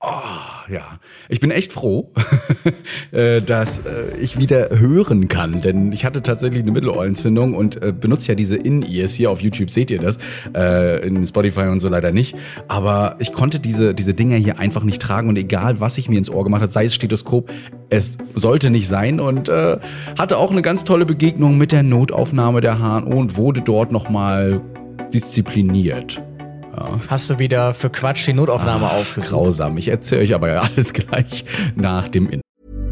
Ja, ich bin echt froh, dass ich wieder hören kann, denn ich hatte tatsächlich eine Mittelohrentzündung und benutze ja diese In-Ears hier auf YouTube, seht ihr das, in Spotify und so leider nicht, aber ich konnte diese Dinger hier einfach nicht tragen und egal, was ich mir ins Ohr gemacht habe, sei es Stethoskop, es sollte nicht sein und hatte auch eine ganz tolle Begegnung mit der Notaufnahme der HNO und wurde dort nochmal diszipliniert. Ja. Hast du wieder für Quatsch die Notaufnahme aufgesucht? Grausam. Ich erzähle euch aber alles gleich nach dem Intro.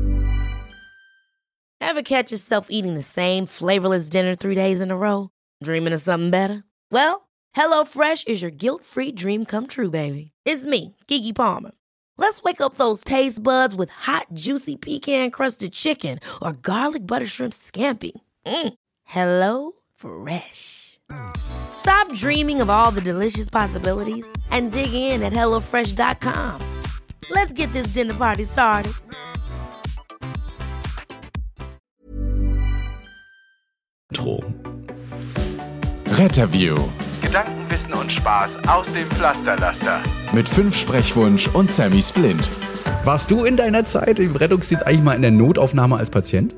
Ever catch yourself eating the same flavorless dinner 3 days in a row? Dreaming of something better? Well, HelloFresh is your guilt-free dream come true, baby. It's me, Keke Palmer. Let's wake up those taste buds with hot, juicy pecan-crusted chicken or garlic butter shrimp scampi. Hello Fresh. Stop dreaming of all the delicious possibilities and dig in at HelloFresh.com. Let's get this dinner party started. Retterview. Gedanken, Wissen und Spaß aus dem Pflasterlaster. Mit 5 Sprechwunsch und Sammy Splint. Warst du in deiner Zeit im Rettungsdienst eigentlich mal in der Notaufnahme als Patient?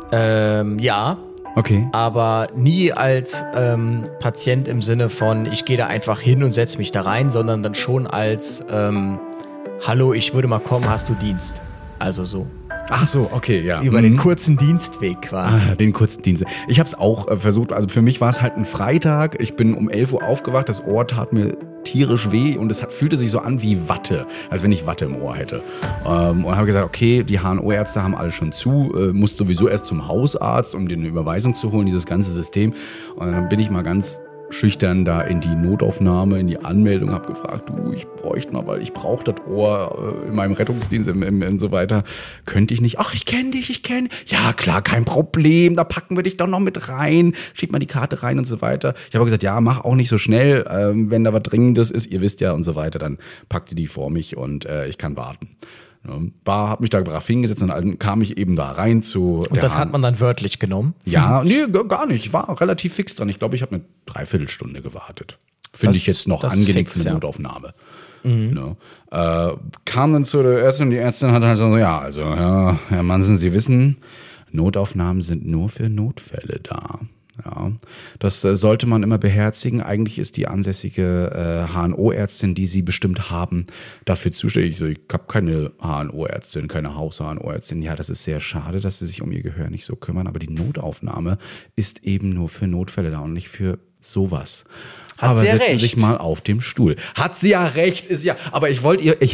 Ja. Okay. Aber nie als Patient im Sinne von, ich gehe da einfach hin und setze mich da rein, sondern dann schon als, hallo, ich würde mal kommen, hast du Dienst? Also so. Ach so, okay, ja. Über den kurzen Dienstweg quasi. Den kurzen Dienst. Ich habe es auch versucht, also für mich war es halt ein Freitag, ich bin um 11 Uhr aufgewacht, das Ohr tat mir tierisch weh und es fühlte sich so an wie Watte, als wenn ich Watte im Ohr hätte. Und habe gesagt, okay, die HNO-Ärzte haben alle schon zu, musst sowieso erst zum Hausarzt, um dir eine Überweisung zu holen, dieses ganze System. Und dann bin ich mal ganz schüchtern da in die Notaufnahme, in die Anmeldung, habe gefragt, du, ich bräuchte mal, weil ich brauche das Ohr in meinem Rettungsdienst und so weiter. Könnte ich nicht? Ach, ich kenne dich. Ja, klar, kein Problem, da packen wir dich doch noch mit rein. Schieb mal die Karte rein und so weiter. Ich habe gesagt, ja, mach auch nicht so schnell, wenn da was Dringendes ist, ihr wisst ja und so weiter, dann packt ihr die vor mich und ich kann warten. Habe mich da brav hingesetzt und dann kam ich eben da rein zu. Und das hat man dann wörtlich genommen? Ja, nee, gar nicht. Ich war relativ fix dran. Ich glaube, ich habe eine Dreiviertelstunde gewartet. Finde ich jetzt noch angenehm für eine Notaufnahme. Mhm. Kam dann zu der Ärztin und die Ärztin hat halt so, ja, also, Herr Mansen, Sie wissen, Notaufnahmen sind nur für Notfälle da. Ja, das sollte man immer beherzigen. Eigentlich ist die ansässige HNO-Ärztin, die Sie bestimmt haben, dafür zuständig. Ich habe keine HNO-Ärztin, keine Haus-HNO-Ärztin. Ja, das ist sehr schade, dass Sie sich um Ihr Gehör nicht so kümmern. Aber die Notaufnahme ist eben nur für Notfälle da und nicht für sowas. Hat aber sie ja setzen recht. sich mal auf dem Stuhl. Hat sie ja recht, ist ja. Aber ich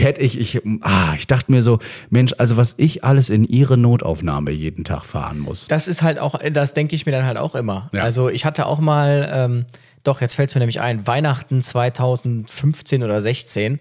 dachte mir so, Mensch, also was ich alles in ihre Notaufnahme jeden Tag fahren muss. Das ist halt auch, das denke ich mir dann halt auch immer. Ja. Also ich hatte auch mal, jetzt fällt es mir nämlich ein, Weihnachten 2015 oder 16,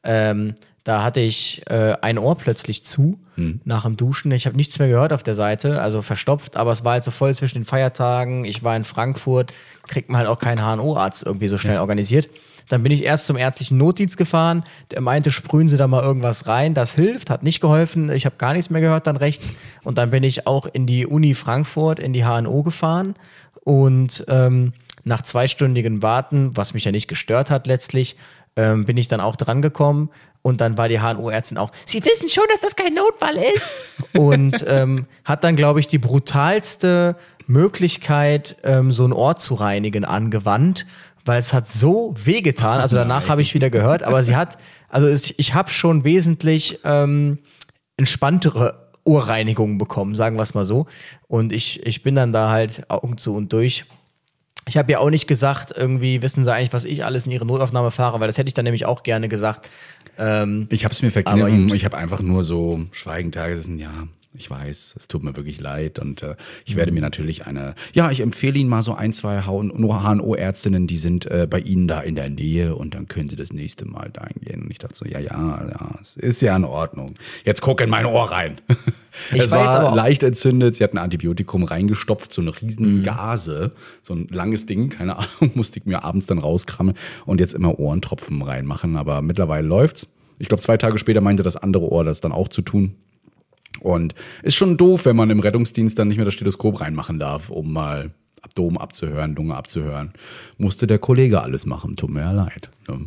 da hatte ich ein Ohr plötzlich zu nach dem Duschen. Ich habe nichts mehr gehört auf der Seite, also verstopft, aber es war halt so voll zwischen den Feiertagen. Ich war in Frankfurt, kriegt man halt auch keinen HNO-Arzt irgendwie so schnell organisiert. Dann bin ich erst zum ärztlichen Notdienst gefahren. Der meinte, sprühen Sie da mal irgendwas rein. Das hilft, hat nicht geholfen. Ich habe gar nichts mehr gehört dann rechts. Und dann bin ich auch in die Uni Frankfurt, in die HNO gefahren. Und nach 2-stündigem Warten, was mich ja nicht gestört hat letztlich, bin ich dann auch dran gekommen. Und dann war die HNO-Ärztin auch, Sie wissen schon, dass das kein Notfall ist. Und hat dann, glaube ich, die brutalste Möglichkeit, so ein Ohr zu reinigen, angewandt. Weil es hat so wehgetan. Also danach habe ich wieder gehört. Aber ich habe schon wesentlich entspanntere Ohrreinigungen bekommen, sagen wir es mal so. Und ich bin dann da halt Augen zu und durch. Ich habe ja auch nicht gesagt, irgendwie wissen Sie eigentlich, was ich alles in Ihre Notaufnahme fahre, weil das hätte ich dann nämlich auch gerne gesagt. Ich habe es mir verkniffen. Ich habe einfach nur so schweigend da gesessen, ja, ich weiß, es tut mir wirklich leid und ich werde mir natürlich ich empfehle Ihnen mal so 1, 2 HNO-Ärztinnen, die sind bei Ihnen da in der Nähe und dann können Sie das nächste Mal da hingehen. Und ich dachte so, ja, es ist ja in Ordnung. Jetzt guck in mein Ohr rein. Es war leicht entzündet, sie hat ein Antibiotikum reingestopft, so eine riesen Gase, so ein langes Ding, keine Ahnung, musste ich mir abends dann rauskrammen und jetzt immer Ohrentropfen reinmachen, aber mittlerweile läuft's. Ich glaube, 2 Tage später meinte das andere Ohr das dann auch zu tun. Und ist schon doof, wenn man im Rettungsdienst dann nicht mehr das Stethoskop reinmachen darf, um mal Abdomen abzuhören, Lunge abzuhören. Musste der Kollege alles machen, tut mir ja leid.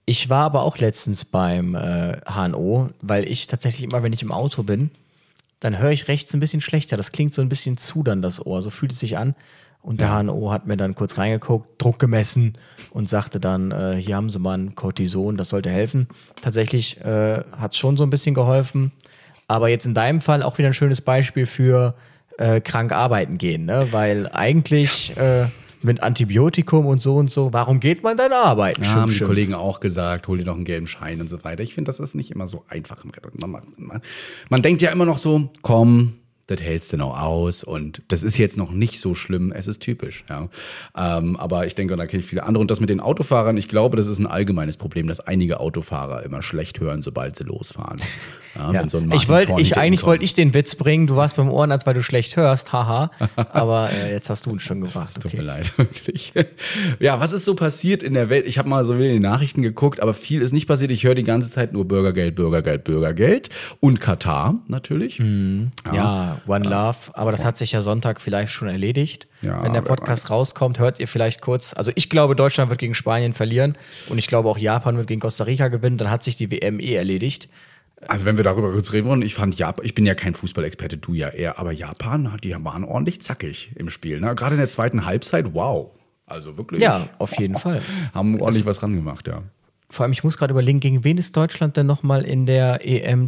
Ich war aber auch letztens beim HNO, weil ich tatsächlich immer, wenn ich im Auto bin, dann höre ich rechts ein bisschen schlechter. Das klingt so ein bisschen zu dann das Ohr. So fühlt es sich an. Und der HNO hat mir dann kurz reingeguckt, Druck gemessen und sagte dann, hier haben Sie mal ein Cortison, das sollte helfen. Tatsächlich hat es schon so ein bisschen geholfen. Aber jetzt in deinem Fall auch wieder ein schönes Beispiel für krank arbeiten gehen, ne? Weil eigentlich mit Antibiotikum und so, warum geht man dann arbeiten? Ja, haben die Kollegen auch gesagt, hol dir doch einen gelben Schein und so weiter. Ich finde, das ist nicht immer so einfach im Rettung. Man denkt ja immer noch so, komm, das hältst du noch aus und das ist jetzt noch nicht so schlimm, es ist typisch. Ja. Aber ich denke, da kenne ich viele andere. Und das mit den Autofahrern, ich glaube, das ist ein allgemeines Problem, dass einige Autofahrer immer schlecht hören, sobald sie losfahren. Ja, ja. Wenn so ein Eigentlich wollte ich den Witz bringen, du warst beim Ohrenarzt, weil du schlecht hörst, haha. Aber jetzt hast du ihn schon gebracht. Okay. Tut mir leid, wirklich. Ja, was ist so passiert in der Welt? Ich habe mal so in die Nachrichten geguckt, aber viel ist nicht passiert. Ich höre die ganze Zeit nur Bürgergeld, Bürgergeld, Bürgergeld und Katar natürlich. Ja, One Love, aber das hat sich ja Sonntag vielleicht schon erledigt. Ja, wenn der Podcast rauskommt, hört ihr vielleicht kurz, also ich glaube, Deutschland wird gegen Spanien verlieren und ich glaube auch Japan wird gegen Costa Rica gewinnen, dann hat sich die WM erledigt. Also wenn wir darüber kurz reden wollen, ich fand Japan, ich bin ja kein Fußballexperte, du ja eher, aber Japan, die waren ordentlich zackig im Spiel. Ne? Gerade in der zweiten Halbzeit, wow. Also wirklich. Ja, auf jeden Fall. Haben ordentlich was ran gemacht, ja. Vor allem, ich muss gerade überlegen, gegen wen ist Deutschland denn nochmal in der EM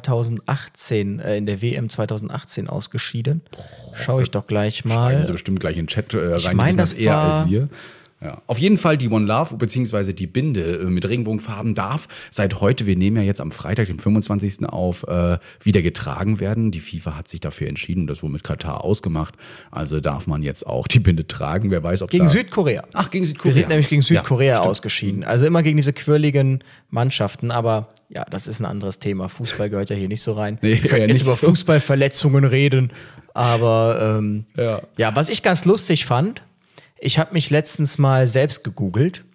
2018, in der WM 2018 ausgeschieden? Schaue ich doch gleich mal. Schreiben Sie bestimmt gleich in den Chat rein, ich meine, das eher war als wir. Ja. Auf jeden Fall die One Love, beziehungsweise die Binde mit Regenbogenfarben darf seit heute, wir nehmen ja jetzt am Freitag, dem 25. auf, wieder getragen werden. Die FIFA hat sich dafür entschieden, das wurde mit Katar ausgemacht. Also darf man jetzt auch die Binde tragen. Wer weiß, ob gegen Südkorea. Ach, gegen Südkorea. Wir sind nämlich gegen Südkorea ja, ausgeschieden. Also immer gegen diese quirligen Mannschaften. Aber ja, das ist ein anderes Thema. Fußball gehört ja hier nicht so rein. Nee, wir können jetzt über Fußballverletzungen reden. Aber ja, was ich ganz lustig fand, ich habe mich letztens mal selbst gegoogelt,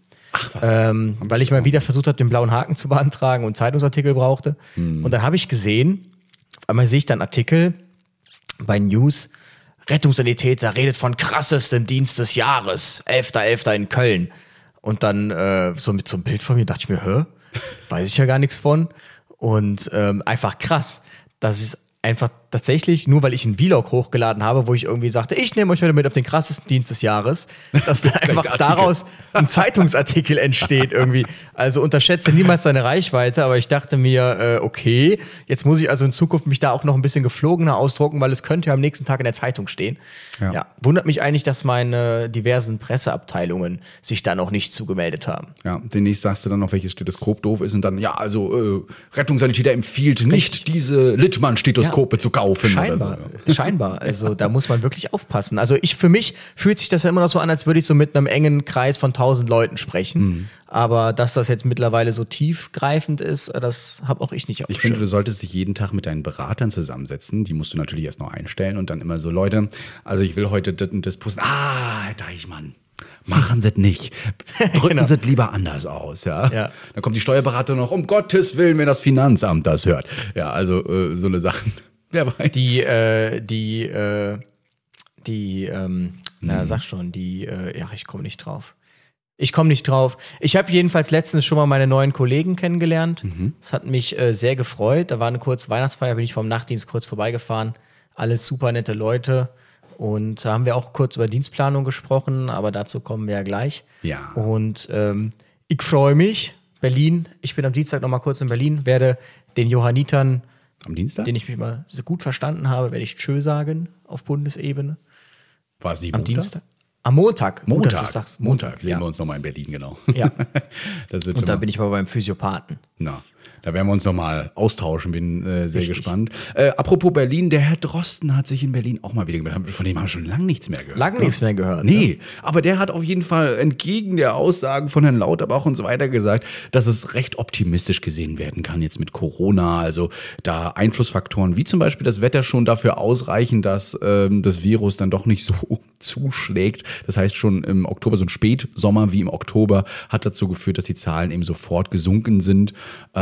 weil ich mal wieder versucht habe, den blauen Haken zu beantragen und Zeitungsartikel brauchte. Und dann habe ich gesehen, auf einmal sehe ich dann Artikel bei News, Rettungssanitäter redet von krassestem Dienst des Jahres, 11.11. in Köln. Und dann so mit so einem Bild von mir dachte ich mir, weiß ich ja gar nichts von. Und einfach krass, dass es einfach tatsächlich, nur weil ich einen Vlog hochgeladen habe, wo ich irgendwie sagte, ich nehme euch heute mit auf den krassesten Dienst des Jahres, dass da einfach daraus ein Zeitungsartikel entsteht irgendwie. Also unterschätze niemals seine Reichweite, aber ich dachte mir, okay, jetzt muss ich also in Zukunft mich da auch noch ein bisschen geflogener ausdrucken, weil es könnte ja am nächsten Tag in der Zeitung stehen. Ja, wundert mich eigentlich, dass meine diversen Presseabteilungen sich da noch nicht zugemeldet haben. Ja, demnächst sagst du dann noch, welches Stethoskop doof ist und dann, ja, also Rettungssanitäter empfiehlt nicht, diese Littmann-Stethoskope zu kaufen. Scheinbar. Also da muss man wirklich aufpassen. Also für mich fühlt sich das ja immer noch so an, als würde ich so mit einem engen Kreis von 1000 Leuten sprechen. Aber dass das jetzt mittlerweile so tiefgreifend ist, das habe auch ich nicht auf dem Ich finde, du solltest dich jeden Tag mit deinen Beratern zusammensetzen. Die musst du natürlich erst noch einstellen und dann immer so, Leute, also ich will heute das und das posten. Herr Deichmann, machen Sie es nicht. Drücken Sie es lieber anders aus. Ja? Dann kommt die Steuerberater noch, um Gottes Willen, wenn das Finanzamt das hört. Ja, also so eine Sachen. Wer weiß. Ich komme nicht drauf. Ich habe jedenfalls letztens schon mal meine neuen Kollegen kennengelernt. Das hat mich sehr gefreut. Da war eine kurze Weihnachtsfeier, bin ich vom Nachtdienst kurz vorbeigefahren. Alles super nette Leute. Und da haben wir auch kurz über Dienstplanung gesprochen, aber dazu kommen wir ja gleich. Ja. Und ich freue mich. Berlin, ich bin am Dienstag noch mal kurz in Berlin, werde den Johannitern, am Dienstag? Den ich mich mal so gut verstanden habe, werde ich Tschö sagen auf Bundesebene. War es nicht am Dienstag? Am Montag. Montag sehen wir uns nochmal in Berlin, genau. Ja. Und da bin ich mal beim Physiopathen. Na, da werden wir uns nochmal austauschen, bin sehr gespannt. Apropos Berlin, der Herr Drosten hat sich in Berlin auch mal wieder gemeldet. Von dem haben wir schon lange nichts mehr gehört. Nee, aber der hat auf jeden Fall entgegen der Aussagen von Herrn Lauterbach und so weiter gesagt, dass es recht optimistisch gesehen werden kann jetzt mit Corona. Also da Einflussfaktoren wie zum Beispiel das Wetter schon dafür ausreichen, dass das Virus dann doch nicht so zuschlägt. Das heißt, schon im Oktober, so ein Spätsommer wie im Oktober, hat dazu geführt, dass die Zahlen eben sofort gesunken sind.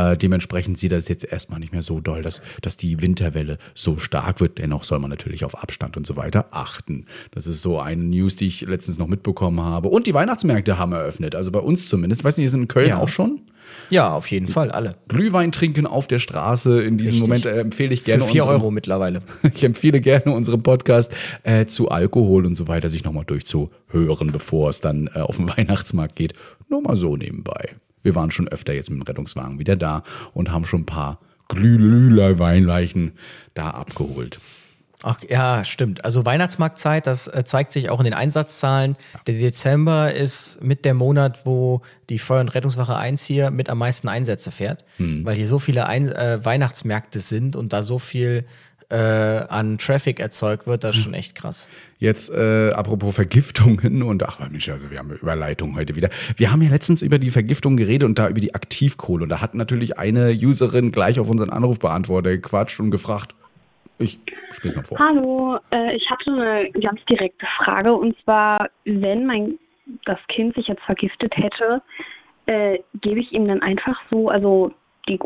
Dementsprechend sieht das jetzt erstmal nicht mehr so doll, dass die Winterwelle so stark wird. Dennoch soll man natürlich auf Abstand und so weiter achten. Das ist so eine News, die ich letztens noch mitbekommen habe. Und die Weihnachtsmärkte haben eröffnet, also bei uns zumindest. Weiß nicht, ist in Köln auch schon? Ja, auf jeden Fall, alle. Glühwein trinken auf der Straße. In diesem Moment empfehle ich gerne für 4 Euro mittlerweile. Ich empfehle gerne unseren Podcast zu Alkohol und so weiter, sich nochmal durchzuhören, bevor es dann auf den Weihnachtsmarkt geht. Nur mal so nebenbei. Wir waren schon öfter jetzt mit dem Rettungswagen wieder da und haben schon ein paar Glühweinleichen da abgeholt. Ach ja, stimmt. Also Weihnachtsmarktzeit, das zeigt sich auch in den Einsatzzahlen. Der Dezember ist mit der Monat, wo die Feuer- und Rettungswache 1 hier mit am meisten Einsätze fährt, weil hier so viele Weihnachtsmärkte sind und da so viel an Traffic erzeugt wird, das ist schon echt krass. Jetzt apropos Vergiftungen und ach Mensch, also wir haben eine Überleitung heute wieder. Wir haben ja letztens über die Vergiftung geredet und da über die Aktivkohle und da hat natürlich eine Userin gleich auf unseren Anrufbeantworter gequatscht und gefragt. Ich spiel's mal vor. Hallo, ich hatte eine ganz direkte Frage und zwar, wenn das Kind sich jetzt vergiftet hätte, gebe ich ihm dann einfach so, also die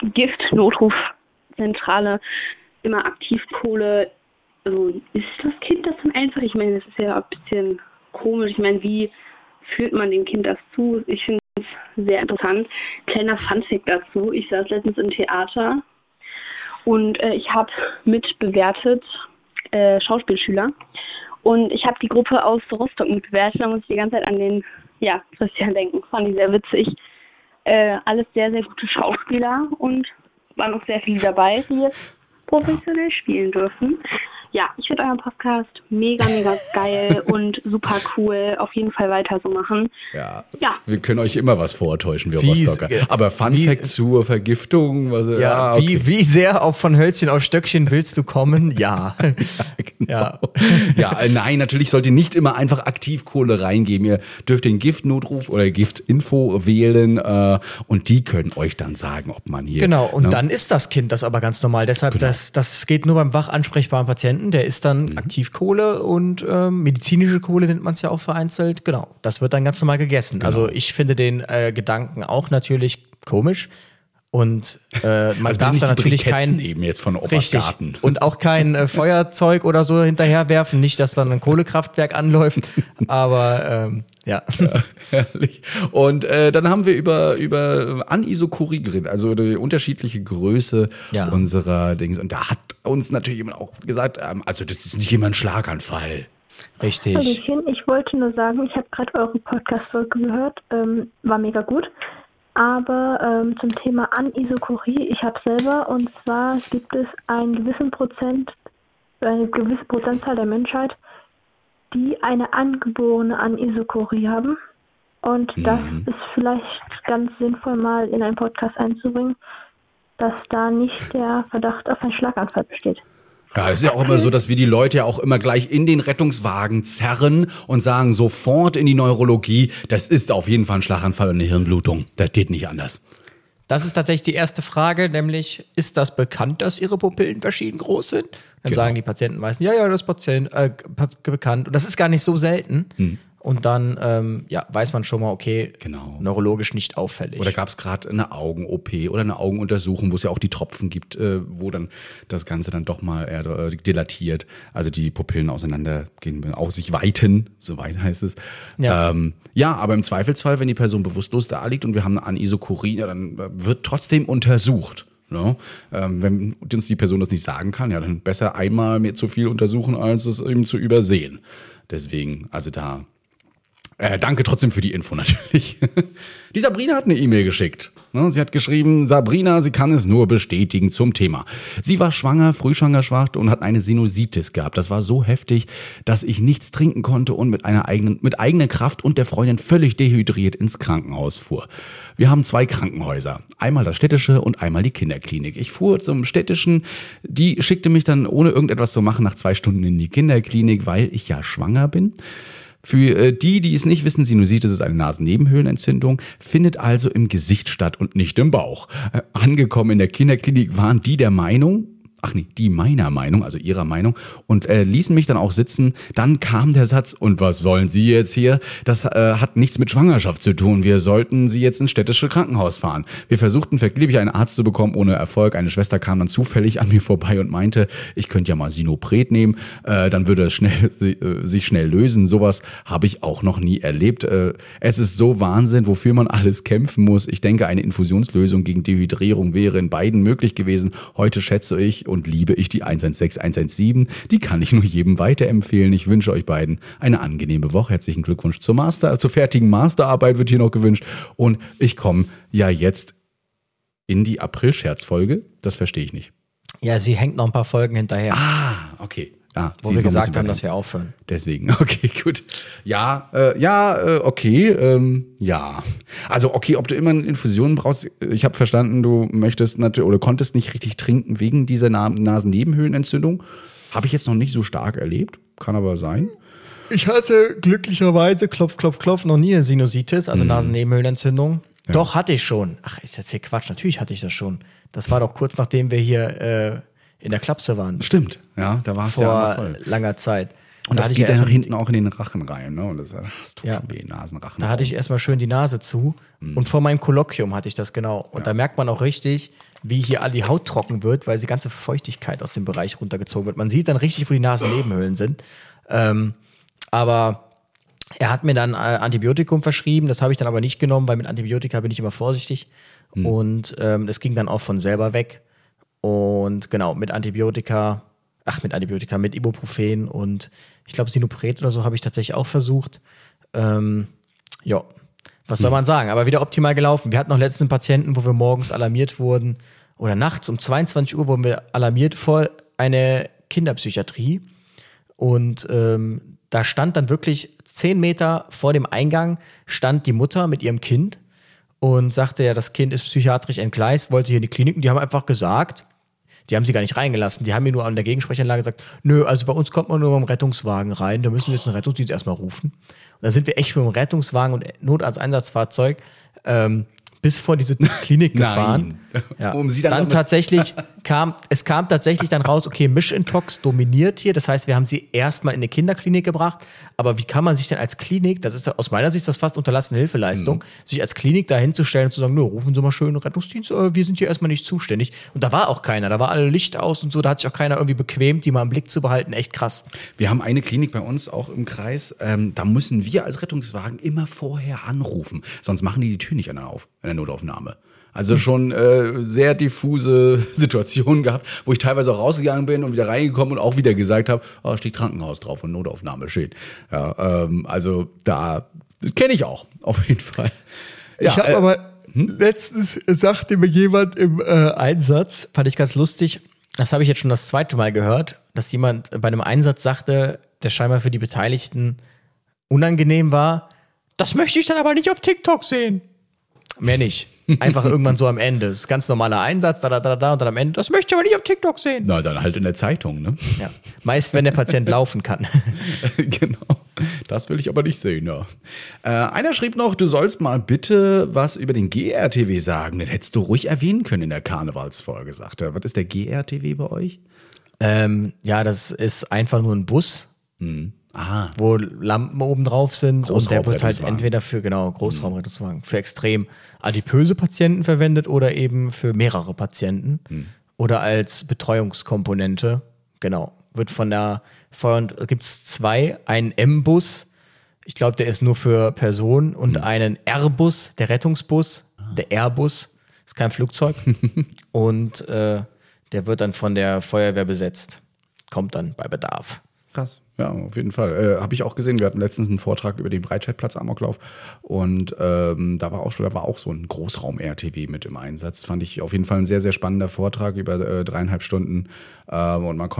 Giftnotrufzentrale immer Aktivkohle, also ist das Kind das dann einfach? Ich meine, das ist ja ein bisschen komisch. Ich meine, wie führt man dem Kind das zu? Ich finde es sehr interessant. Kleiner Funfact dazu, ich saß letztens im Theater und ich habe mitbewertet Schauspielschüler und ich habe die Gruppe aus Rostock mitbewertet. Da muss ich die ganze Zeit an den Christian denken. Fand ich sehr witzig. Alles sehr, sehr gute Schauspieler und waren auch sehr viele dabei, die jetzt professionell spielen dürfen. Ja, ich finde euren Podcast mega, mega geil und super cool. Auf jeden Fall weiter so machen. Ja. Wir können euch immer was vortäuschen, wir Rostocker. Aber Fun Fact zur Vergiftung. Wie sehr von Hölzchen auf Stöckchen willst du kommen? Ja. Genau. Nein, natürlich sollt ihr nicht immer einfach Aktivkohle reingeben. Ihr dürft den Giftnotruf oder Giftinfo wählen und die können euch dann sagen, ob man hier... Genau, und dann ist das Kind das aber ganz normal. Deshalb, das geht nur beim wach ansprechbaren Patienten. Der ist dann Aktivkohle und medizinische Kohle nennt man es ja auch vereinzelt. Genau, das wird dann ganz normal gegessen. Genau. Also ich finde den Gedanken auch natürlich komisch. Und man darf da natürlich kein eben jetzt von Opas Garten. Und auch kein Feuerzeug oder so hinterherwerfen, nicht, dass dann ein Kohlekraftwerk anläuft, aber ja. Herrlich. Und dann haben wir über Anisocorie geredet, also die unterschiedliche Größe unserer Dings. Und da hat uns natürlich jemand auch gesagt, also das ist nicht immer ein Schlaganfall. Richtig. Hallöchen, ich wollte nur sagen, ich habe gerade eure Podcast-Folge gehört, war mega gut. Aber zum Thema Anisocorie, ich habe selber, und zwar gibt es eine gewisse Prozentzahl der Menschheit, die eine angeborene Anisocorie haben. Und das ist vielleicht ganz sinnvoll mal in einen Podcast einzubringen, dass da nicht der Verdacht auf einen Schlaganfall besteht. Ja, es ist ja auch immer so, dass wir die Leute ja auch immer gleich in den Rettungswagen zerren und sagen sofort in die Neurologie, das ist auf jeden Fall ein Schlaganfall und eine Hirnblutung. Das geht nicht anders. Das ist tatsächlich die erste Frage, nämlich, ist das bekannt, dass Ihre Pupillen verschieden groß sind? Dann sagen die Patienten meistens, ja, das ist bekannt. Und das ist gar nicht so selten. Und dann weiß man schon mal, okay, neurologisch nicht auffällig. Oder gab es gerade eine Augen-OP oder eine Augenuntersuchung, wo es ja auch die Tropfen gibt, wo dann das Ganze dann doch mal eher dilatiert, also die Pupillen auseinandergehen, auch sich weiten, so weit heißt es. Ja. Aber im Zweifelsfall, wenn die Person bewusstlos da liegt und wir haben eine Anisocorie, dann wird trotzdem untersucht. No? Wenn uns die Person das nicht sagen kann, ja, dann besser einmal mehr zu viel untersuchen, als es eben zu übersehen. Deswegen, also da danke trotzdem für die Info natürlich. Die Sabrina hat eine E-Mail geschickt. Sie hat geschrieben, Sabrina, sie kann es nur bestätigen zum Thema. Sie war schwanger, Frühschwangerschaft und hat eine Sinusitis gehabt. Das war so heftig, dass ich nichts trinken konnte und mit eigener Kraft und der Freundin völlig dehydriert ins Krankenhaus fuhr. Wir haben 2 Krankenhäuser. Einmal das städtische und einmal die Kinderklinik. Ich fuhr zum städtischen. Die schickte mich dann, ohne irgendetwas zu machen, nach 2 Stunden in die Kinderklinik, weil ich ja schwanger bin. Für die es nicht wissen, Sinusitis ist eine Nasennebenhöhlenentzündung, findet also im Gesicht statt und nicht im Bauch. Angekommen in der Kinderklinik waren die der Meinung, ach nee, die meiner Meinung, also ihrer Meinung, und ließen mich dann auch sitzen. Dann kam der Satz, und was wollen Sie jetzt hier? Das hat nichts mit Schwangerschaft zu tun. Wir sollten Sie jetzt ins städtische Krankenhaus fahren. Wir versuchten vergeblich einen Arzt zu bekommen, ohne Erfolg. Eine Schwester kam dann zufällig an mir vorbei und meinte, ich könnte ja mal Sinopret nehmen, dann würde es sich schnell lösen. Sowas habe ich auch noch nie erlebt. Es ist so Wahnsinn, wofür man alles kämpfen muss. Ich denke, eine Infusionslösung gegen Dehydrierung wäre in beiden möglich gewesen. Heute schätze ich und liebe ich die 116, 117. Die kann ich nur jedem weiterempfehlen. Ich wünsche euch beiden eine angenehme Woche. Herzlichen Glückwunsch zur fertigen Masterarbeit wird hier noch gewünscht. Und ich komme ja jetzt in die April-Scherzfolge. Das verstehe ich nicht. Ja, sie hängt noch ein paar Folgen hinterher. Ah, okay. Ja, wo wir gesagt haben, dass wir aufhören. Deswegen, okay, gut. Ja, okay, ja. Also, okay, ob du immer eine Infusion brauchst, ich habe verstanden, du möchtest natürlich oder konntest nicht richtig trinken wegen dieser Nasennebenhöhlenentzündung. Habe ich jetzt noch nicht so stark erlebt, kann aber sein. Ich hatte glücklicherweise, klopf, klopf, klopf, noch nie eine Sinusitis, also Nasennebenhöhlenentzündung. Ja. Doch, hatte ich schon. Ach, ist jetzt hier Quatsch, natürlich hatte ich das schon. Das war doch kurz nachdem wir hier in der Klapse waren. Stimmt, ja, da war es ja voll. Vor langer Zeit. Und das geht ja nach hinten auch in den Rachen rein, ne? Und das tut schon weh, Nasenrachen. Da hatte ich erstmal schön die Nase zu. Und vor meinem Kolloquium hatte ich das genau. Und da merkt man auch richtig, wie hier die Haut trocken wird, weil die ganze Feuchtigkeit aus dem Bereich runtergezogen wird. Man sieht dann richtig, wo die Nasennebenhöhlen sind. Aber er hat mir dann Antibiotikum verschrieben. Das habe ich dann aber nicht genommen, weil mit Antibiotika bin ich immer vorsichtig. Und es ging dann auch von selber weg. Und genau, mit Ibuprofen und ich glaube Sinopret oder so habe ich tatsächlich auch versucht. Ja, was soll man sagen? Aber wieder optimal gelaufen. Wir hatten noch letztens einen Patienten, wo wir morgens alarmiert wurden oder nachts um 22 Uhr wurden wir alarmiert vor eine Kinderpsychiatrie. Und da stand dann wirklich 10 Meter vor dem Eingang stand die Mutter mit ihrem Kind und sagte ja, das Kind ist psychiatrisch entgleist, wollte hier in die Klinik. Und die haben einfach gesagt, die haben sie gar nicht reingelassen. Die haben mir nur an der Gegensprechanlage gesagt, nö, also bei uns kommt man nur mit dem Rettungswagen rein. Da müssen wir jetzt einen Rettungsdienst erstmal rufen. Und dann sind wir echt mit dem Rettungswagen und Notarzteinsatzfahrzeug bis vor diese Klinik gefahren. Ja. Um sie dann tatsächlich kam tatsächlich dann raus, okay, Mischintox dominiert hier. Das heißt, wir haben sie erstmal in eine Kinderklinik gebracht. Aber wie kann man sich denn als Klinik, das ist aus meiner Sicht das fast unterlassene Hilfeleistung, sich als Klinik da hinzustellen und zu sagen, nö, rufen Sie mal schön einen Rettungsdienst, wir sind hier erstmal nicht zuständig. Und da war auch keiner, da war alle Licht aus und so, da hat sich auch keiner irgendwie bequemt, die mal im Blick zu behalten, echt krass. Wir haben eine Klinik bei uns auch im Kreis, da müssen wir als Rettungswagen immer vorher anrufen, sonst machen die Tür nicht auf, in der Notaufnahme. Also schon sehr diffuse Situationen gehabt, wo ich teilweise auch rausgegangen bin und wieder reingekommen und auch wieder gesagt habe, steht Krankenhaus drauf und Notaufnahme steht. Ja, also da kenne ich auch, auf jeden Fall. Ja, ich habe aber letztens sagte mir jemand im Einsatz, fand ich ganz lustig, das habe ich jetzt schon das zweite Mal gehört, dass jemand bei einem Einsatz sagte, der scheinbar für die Beteiligten unangenehm war, das möchte ich dann aber nicht auf TikTok sehen. Mehr nicht. Einfach irgendwann so am Ende. Das ist ein ganz normaler Einsatz, und dann am Ende, das möchte ich aber nicht auf TikTok sehen. Na, dann halt in der Zeitung, ne? Ja. Meist, wenn der Patient laufen kann. Genau. Das will ich aber nicht sehen, ja. Einer schrieb noch, du sollst mal bitte was über den GRTW sagen. Das hättest du ruhig erwähnen können in der Karnevalsfolge, sagt er. Was ist der GRTW bei euch? Ja, das ist einfach nur ein Bus. Wo Lampen oben drauf sind und der wird halt entweder für Großraumrettungswagen, für extrem adipöse Patienten verwendet oder eben für mehrere Patienten oder als Betreuungskomponente. Genau, wird von der Feuer, gibt es zwei, einen M-Bus, ich glaube, der ist nur für Personen und einen R-Bus, der Rettungsbus, der R-Bus, ist kein Flugzeug und der wird dann von der Feuerwehr besetzt, kommt dann bei Bedarf. Krass. Ja, auf jeden Fall. Habe ich auch gesehen. Wir hatten letztens einen Vortrag über den Breitscheidplatz-Amoklauf und da war auch so ein Großraum-RTW mit im Einsatz. Fand ich auf jeden Fall ein sehr, sehr spannender Vortrag über 3,5 Stunden und man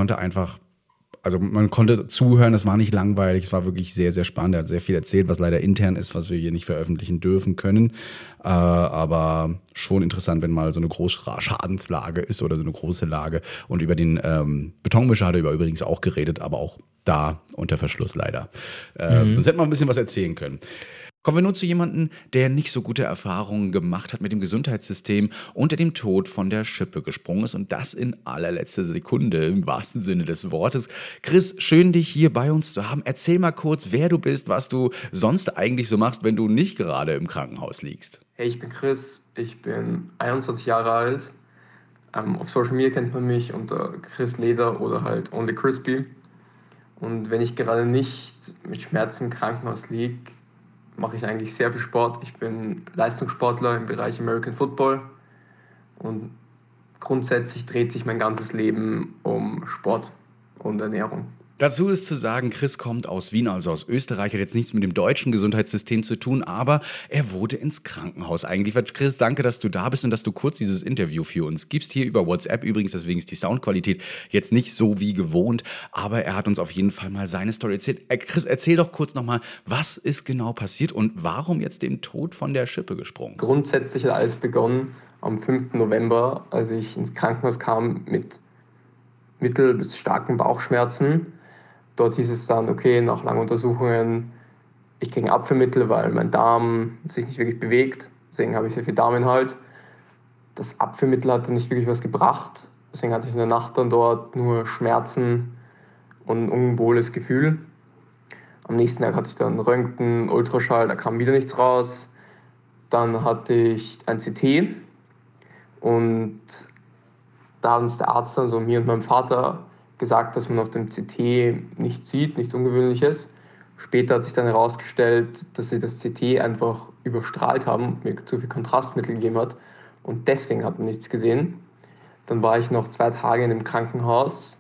konnte zuhören, es war nicht langweilig, es war wirklich sehr, sehr spannend. Er hat sehr viel erzählt, was leider intern ist, was wir hier nicht veröffentlichen dürfen können. Aber schon interessant, wenn mal so eine Großschadenslage ist oder so eine große Lage. Und über den Betonmischer hat er übrigens auch geredet, aber auch da unter Verschluss leider. Sonst hätten wir ein bisschen was erzählen können. Kommen wir nun zu jemandem, der nicht so gute Erfahrungen gemacht hat mit dem Gesundheitssystem und der dem Tod von der Schippe gesprungen ist und das in allerletzter Sekunde, im wahrsten Sinne des Wortes. Chris, schön, dich hier bei uns zu haben. Erzähl mal kurz, wer du bist, was du sonst eigentlich so machst, wenn du nicht gerade im Krankenhaus liegst. Hey, ich bin Chris, ich bin 21 Jahre alt. Auf Social Media kennt man mich unter Chris Leder oder halt Only Crispy. Und wenn ich gerade nicht mit Schmerzen im Krankenhaus liege, mache ich eigentlich sehr viel Sport. Ich bin Leistungssportler im Bereich American Football und grundsätzlich dreht sich mein ganzes Leben um Sport und Ernährung. Dazu ist zu sagen, Chris kommt aus Wien, also aus Österreich, hat jetzt nichts mit dem deutschen Gesundheitssystem zu tun, aber er wurde ins Krankenhaus eingeliefert. Chris, danke, dass du da bist und dass du kurz dieses Interview für uns gibst, hier über WhatsApp übrigens, deswegen ist die Soundqualität jetzt nicht so wie gewohnt, aber er hat uns auf jeden Fall mal seine Story erzählt. Chris, erzähl doch kurz nochmal, was ist genau passiert und warum jetzt dem Tod von der Schippe gesprungen? Grundsätzlich hat alles begonnen am 5. November, als ich ins Krankenhaus kam mit mittel- bis starken Bauchschmerzen. Dort hieß es dann, okay, nach langen Untersuchungen, ich kriege ein Abführmittel, weil mein Darm sich nicht wirklich bewegt. Deswegen habe ich sehr viel Darminhalt. Das Abführmittel hat dann nicht wirklich was gebracht. Deswegen hatte ich in der Nacht dann dort nur Schmerzen und ein unwohles Gefühl. Am nächsten Tag hatte ich dann Röntgen, Ultraschall, da kam wieder nichts raus. Dann hatte ich ein CT und da hat uns der Arzt dann so mir und meinem Vater gesagt, dass man auf dem CT nichts sieht, nichts Ungewöhnliches. Später hat sich dann herausgestellt, dass sie das CT einfach überstrahlt haben, mir zu viel Kontrastmittel gegeben hat und deswegen hat man nichts gesehen. Dann war ich noch 2 Tage in dem Krankenhaus,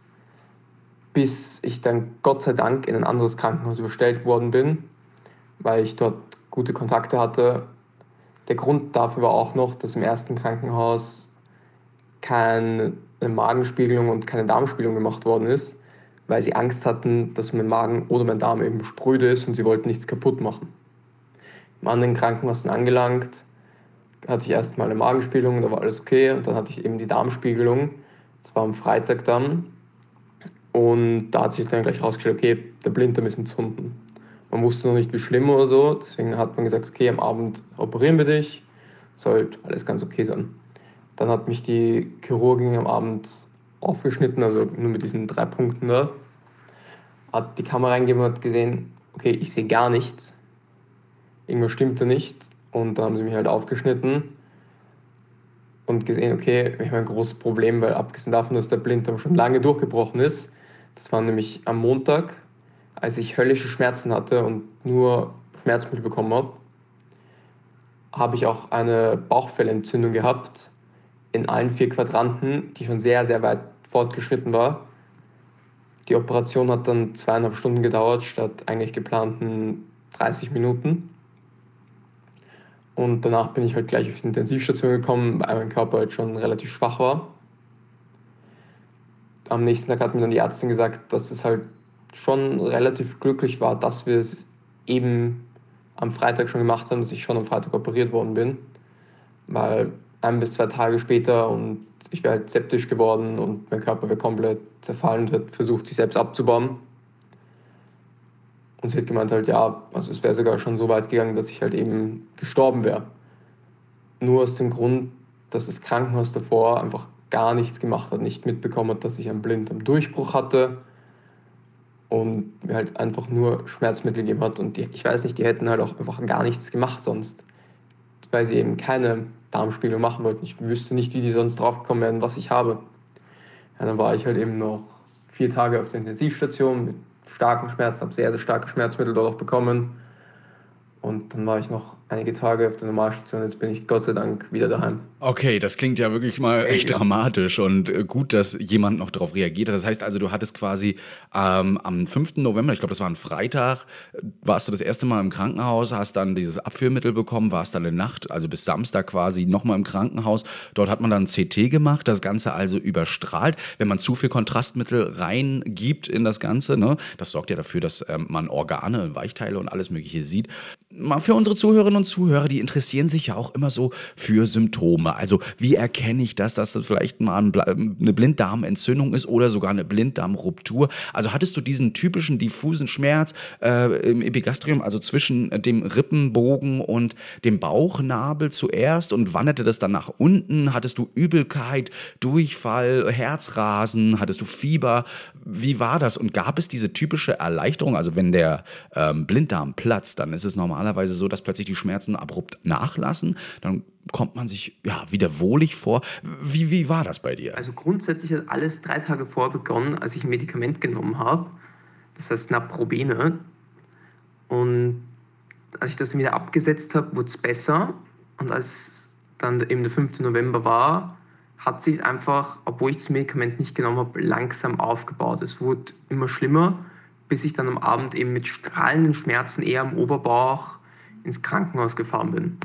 bis ich dann Gott sei Dank in ein anderes Krankenhaus überstellt worden bin, weil ich dort gute Kontakte hatte. Der Grund dafür war auch noch, dass im ersten Krankenhaus keine Magenspiegelung und keine Darmspiegelung gemacht worden ist, weil sie Angst hatten, dass mein Magen oder mein Darm eben spröde ist und sie wollten nichts kaputt machen. Im anderen Krankenhaus dann angelangt, hatte ich erst mal eine Magenspiegelung, da war alles okay und dann hatte ich eben die Darmspiegelung. Das war am Freitag dann und da hat sich dann gleich herausgestellt, okay, der Blinddarm ist entzünden. Man wusste noch nicht, wie schlimm oder so, deswegen hat man gesagt, okay, am Abend operieren wir dich, sollte alles ganz okay sein. Dann hat mich die Chirurgin am Abend aufgeschnitten, also nur mit diesen 3 Punkten da. Hat die Kamera reingegeben und hat gesehen, okay, ich sehe gar nichts. Irgendwas stimmte nicht. Und dann haben sie mich halt aufgeschnitten und gesehen, okay, ich habe ein großes Problem, weil abgesehen davon, dass der Blinddarm schon lange durchgebrochen ist, das war nämlich am Montag, als ich höllische Schmerzen hatte und nur Schmerzmittel bekommen habe, habe ich auch eine Bauchfellentzündung gehabt, in allen 4 Quadranten, die schon sehr, sehr weit fortgeschritten war. Die Operation hat dann 2,5 Stunden gedauert, statt eigentlich geplanten 30 Minuten. Und danach bin ich halt gleich auf die Intensivstation gekommen, weil mein Körper halt schon relativ schwach war. Am nächsten Tag hat mir dann die Ärztin gesagt, dass es halt schon relativ glücklich war, dass wir es eben am Freitag schon gemacht haben, dass ich schon am Freitag operiert worden bin. Weil 1 bis 2 Tage später und ich wäre halt septisch geworden und mein Körper wäre komplett zerfallen und hat versucht, sich selbst abzubauen. Und sie hat gemeint halt, ja, also es wäre sogar schon so weit gegangen, dass ich halt eben gestorben wäre. Nur aus dem Grund, dass das Krankenhaus davor einfach gar nichts gemacht hat, nicht mitbekommen hat, dass ich einen Blinddarmdurchbruch hatte und mir halt einfach nur Schmerzmittel gegeben hat. Und ich weiß nicht, die hätten halt auch einfach gar nichts gemacht sonst, weil sie eben keine Darmspiegelung machen wollten. Ich wüsste nicht, wie die sonst draufgekommen wären, was ich habe. Ja, dann war ich halt eben noch 4 Tage auf der Intensivstation mit starken Schmerzen, habe sehr, sehr starke Schmerzmittel dort auch bekommen. Und dann war ich noch einige Tage auf der Normalstation. Jetzt bin ich Gott sei Dank wieder daheim. Okay, das klingt ja wirklich mal echt dramatisch und gut, dass jemand noch darauf reagiert hat. Das heißt also, du hattest quasi am 5. November, ich glaube, das war ein Freitag, warst du das erste Mal im Krankenhaus, hast dann dieses Abführmittel bekommen, warst dann eine Nacht, also bis Samstag quasi nochmal im Krankenhaus. Dort hat man dann ein CT gemacht, das Ganze also überstrahlt. Wenn man zu viel Kontrastmittel reingibt in das Ganze, ne, das sorgt ja dafür, dass man Organe, Weichteile und alles Mögliche sieht. Mal für unsere Zuhörerinnen und Zuhörer, die interessieren sich ja auch immer so für Symptome. Symptome? Also wie erkenne ich das, dass das vielleicht mal eine Blinddarmentzündung ist oder sogar eine Blinddarmruptur? Also hattest du diesen typischen diffusen Schmerz im Epigastrium, also zwischen dem Rippenbogen und dem Bauchnabel zuerst und wanderte das dann nach unten? Hattest du Übelkeit, Durchfall, Herzrasen? Hattest du Fieber? Wie war das? Und gab es diese typische Erleichterung? Also wenn der Blinddarm platzt, dann ist es normalerweise so, dass plötzlich die Schmerzen abrupt nachlassen. Dann kommt man sich wieder wohlig vor. Wie war das bei dir? Also grundsätzlich hat alles 3 Tage vorher begonnen, als ich ein Medikament genommen habe. Das heißt Naprobene. Und als ich das wieder abgesetzt habe, wurde es besser. Und als dann eben der 5. November war, hat sich einfach, obwohl ich das Medikament nicht genommen habe, langsam aufgebaut. Es wurde immer schlimmer, bis ich dann am Abend eben mit strahlenden Schmerzen eher am Oberbauch ins Krankenhaus gefahren bin.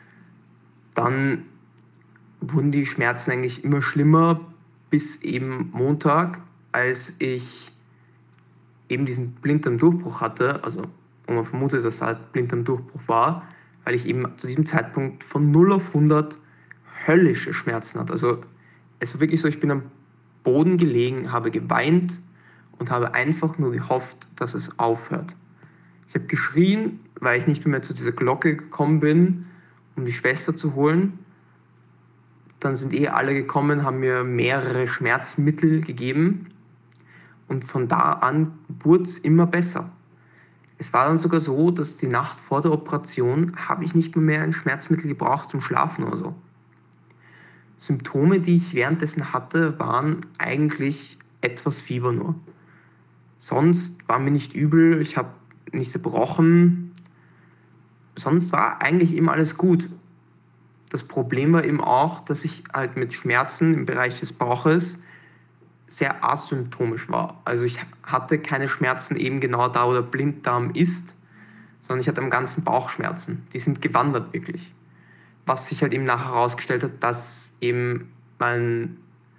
Dann wurden die Schmerzen eigentlich immer schlimmer, bis eben Montag, als ich eben diesen Blinddarmdurchbruch hatte, also und man vermutet, dass es halt Blinddarmdurchbruch war, weil ich eben zu diesem Zeitpunkt von 0 auf 100 höllische Schmerzen hatte. Also es war wirklich so, ich bin am Boden gelegen, habe geweint und habe einfach nur gehofft, dass es aufhört. Ich habe geschrien, weil ich nicht mehr zu dieser Glocke gekommen bin, um die Schwester zu holen. Dann sind alle gekommen, haben mir mehrere Schmerzmittel gegeben und von da an wurde es immer besser. Es war dann sogar so, dass die Nacht vor der Operation habe ich nicht mehr ein Schmerzmittel gebraucht zum Schlafen oder so. Symptome, die ich währenddessen hatte, waren eigentlich etwas Fieber nur. Sonst war mir nicht übel, ich habe nicht erbrochen. Sonst war eigentlich immer alles gut. Das Problem war eben auch, dass ich halt mit Schmerzen im Bereich des Bauches sehr asymptomisch war. Also ich hatte keine Schmerzen eben genau da, wo der Blinddarm ist, sondern ich hatte am ganzen Bauch Schmerzen. Die sind gewandert wirklich. Was sich halt eben nachher herausgestellt hat, dass eben mein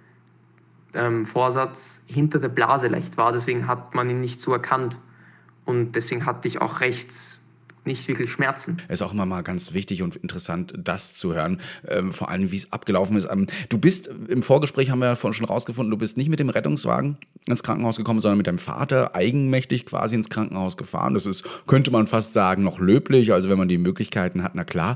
Vorsatz hinter der Blase leicht war. Deswegen hat man ihn nicht so erkannt. Und deswegen hatte ich auch rechts nicht wirklich Schmerzen. Es ist auch immer mal ganz wichtig und interessant, das zu hören, vor allem, wie es abgelaufen ist. Du bist, im Vorgespräch haben wir ja vorhin schon rausgefunden, du bist nicht mit dem Rettungswagen ins Krankenhaus gekommen, sondern mit deinem Vater eigenmächtig quasi ins Krankenhaus gefahren. Das ist, könnte man fast sagen, noch löblich, also wenn man die Möglichkeiten hat, na klar.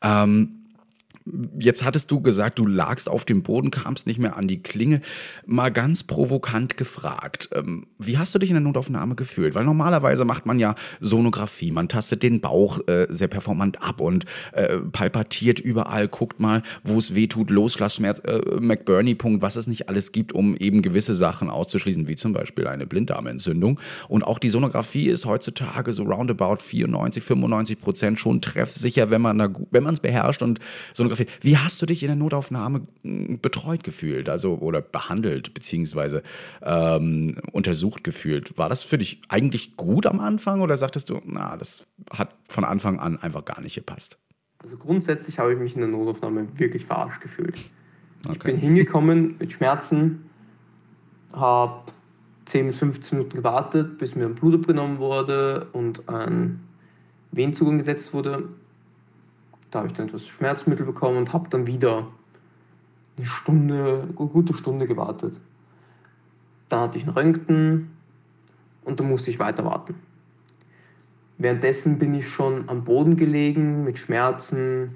Jetzt hattest du gesagt, du lagst auf dem Boden, kamst nicht mehr an die Klinge. Mal ganz provokant gefragt, wie hast du dich in der Notaufnahme gefühlt? Weil normalerweise macht man ja Sonographie, man tastet den Bauch sehr performant ab und palpatiert überall, guckt mal, wo es weh tut, Loslassschmerz, McBurney-Punkt, was es nicht alles gibt, um eben gewisse Sachen auszuschließen, wie zum Beispiel eine Blinddarmentzündung. Und auch die Sonographie ist heutzutage so roundabout 94-95% schon treffsicher, wenn man es beherrscht und Sonographie. Wie hast du dich in der Notaufnahme betreut gefühlt, also oder behandelt beziehungsweise untersucht gefühlt? War das für dich eigentlich gut am Anfang oder sagtest du, das hat von Anfang an einfach gar nicht gepasst? Also grundsätzlich habe ich mich in der Notaufnahme wirklich verarscht gefühlt. Okay. Ich bin hingekommen mit Schmerzen, habe 10 bis 15 Minuten gewartet, bis mir ein Blut abgenommen wurde und ein Venenzugang gesetzt wurde. Da habe ich dann etwas Schmerzmittel bekommen und habe dann wieder eine gute Stunde gewartet. Dann hatte ich ein Röntgen und dann musste ich weiter warten. Währenddessen bin ich schon am Boden gelegen mit Schmerzen,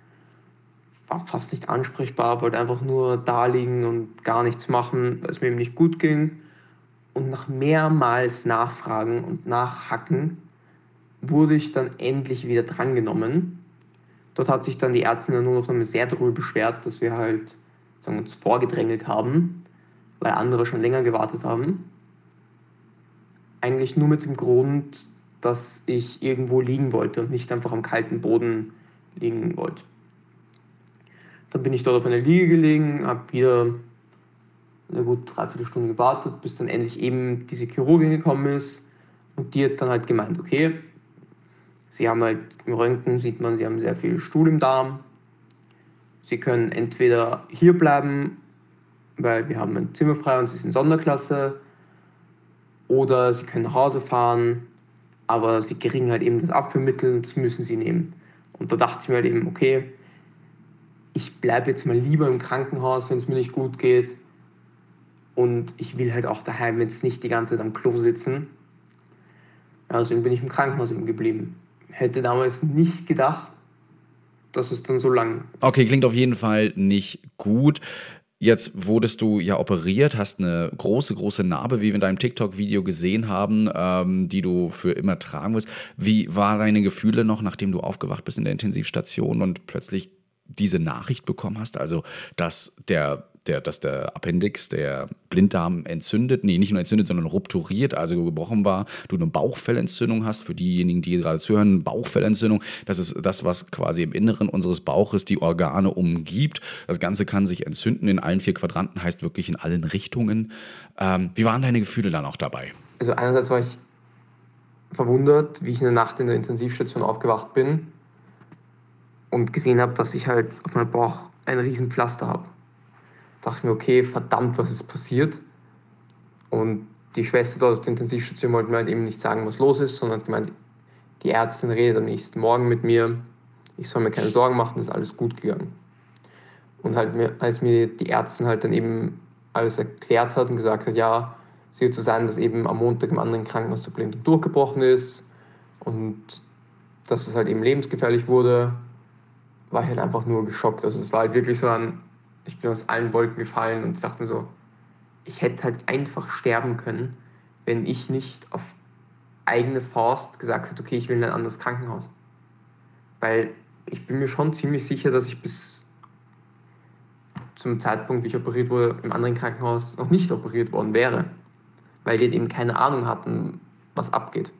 war fast nicht ansprechbar, wollte einfach nur da liegen und gar nichts machen, weil es mir eben nicht gut ging. Und nach mehrmals Nachfragen und Nachhacken wurde ich dann endlich wieder drangenommen. Dort hat sich dann die Ärztin in der Notaufnahme sehr darüber beschwert, dass wir halt uns vorgedrängelt haben, weil andere schon länger gewartet haben. Eigentlich nur mit dem Grund, dass ich irgendwo liegen wollte und nicht einfach am kalten Boden liegen wollte. Dann bin ich dort auf einer Liege gelegen, habe wieder eine gute 3/4 Stunde gewartet, bis dann endlich eben diese Chirurgin gekommen ist und die hat dann halt gemeint, okay, Sie haben halt im Röntgen, sieht man, Sie haben sehr viel Stuhl im Darm. Sie können entweder hier bleiben, weil wir haben ein Zimmer frei und Sie sind Sonderklasse, oder Sie können nach Hause fahren, aber Sie kriegen halt eben das Abführmittel und das müssen Sie nehmen. Und da dachte ich mir halt eben, okay, ich bleibe jetzt mal lieber im Krankenhaus, wenn es mir nicht gut geht. Und ich will halt auch daheim jetzt nicht die ganze Zeit am Klo sitzen. Deswegen bin ich im Krankenhaus eben geblieben. Hätte damals nicht gedacht, dass es dann so lang ist. Okay, klingt auf jeden Fall nicht gut. Jetzt wurdest du ja operiert, hast eine große, große Narbe, wie wir in deinem TikTok-Video gesehen haben, die du für immer tragen wirst. Wie waren deine Gefühle noch, nachdem du aufgewacht bist in der Intensivstation und plötzlich diese Nachricht bekommen hast? Also, dass der Appendix, der Blinddarm entzündet, nicht nur entzündet, sondern rupturiert, also gebrochen war, du eine Bauchfellentzündung hast, für diejenigen, die gerade zuhören, Bauchfellentzündung, das ist das, was quasi im Inneren unseres Bauches die Organe umgibt. Das Ganze kann sich entzünden in allen 4 Quadranten, heißt wirklich in allen Richtungen. Wie waren deine Gefühle dann auch dabei? Also einerseits war ich verwundert, wie ich in der Nacht in der Intensivstation aufgewacht bin und gesehen habe, dass ich halt auf meinem Bauch ein riesen Pflaster habe. Dachte ich mir, okay, verdammt, was ist passiert? Und die Schwester dort auf der Intensivstation wollte mir halt eben nicht sagen, was los ist, sondern hat gemeint, die Ärztin redet am nächsten Morgen mit mir, ich soll mir keine Sorgen machen, ist alles gut gegangen. Und halt als mir die Ärztin halt dann eben alles erklärt hat und gesagt hat, ja, es wird so sein, dass eben am Montag im anderen Krankenhaus der Blinddarm durchgebrochen ist und dass es halt eben lebensgefährlich wurde, war ich halt einfach nur geschockt. Also es war halt wirklich so ich bin aus allen Wolken gefallen und dachte mir so, ich hätte halt einfach sterben können, wenn ich nicht auf eigene Faust gesagt hätte, okay, ich will in ein anderes Krankenhaus. Weil ich bin mir schon ziemlich sicher, dass ich bis zum Zeitpunkt, wie ich operiert wurde, im anderen Krankenhaus noch nicht operiert worden wäre. Weil die eben keine Ahnung hatten, was abgeht.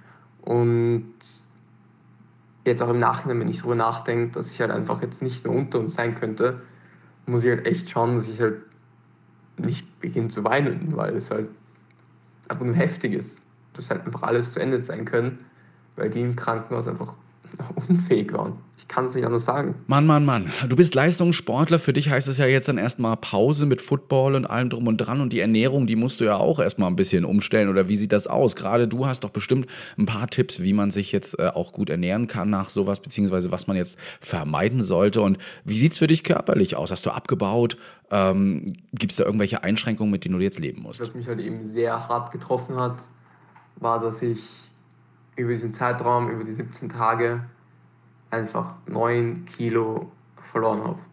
Und jetzt auch im Nachhinein, wenn ich darüber nachdenke, dass ich halt einfach jetzt nicht mehr unter uns sein könnte, muss ich halt echt schauen, dass ich halt nicht beginne zu weinen, weil es halt einfach nur heftig ist. Dass halt einfach alles zu Ende sein können, weil die im Krankenhaus einfach unfähig waren. Ich kann es nicht anders sagen. Mann. Du bist Leistungssportler. Für dich heißt es ja jetzt dann erstmal Pause mit Football und allem drum und dran. Und die Ernährung, die musst du ja auch erstmal ein bisschen umstellen. Oder wie sieht das aus? Gerade du hast doch bestimmt ein paar Tipps, wie man sich jetzt auch gut ernähren kann nach sowas, beziehungsweise was man jetzt vermeiden sollte. Und wie sieht es für dich körperlich aus? Hast du abgebaut? Gibt es da irgendwelche Einschränkungen, mit denen du jetzt leben musst? Was mich halt eben sehr hart getroffen hat, war, dass ich über diesen Zeitraum, über die 17 Tage, einfach 9 Kilo verloren habe.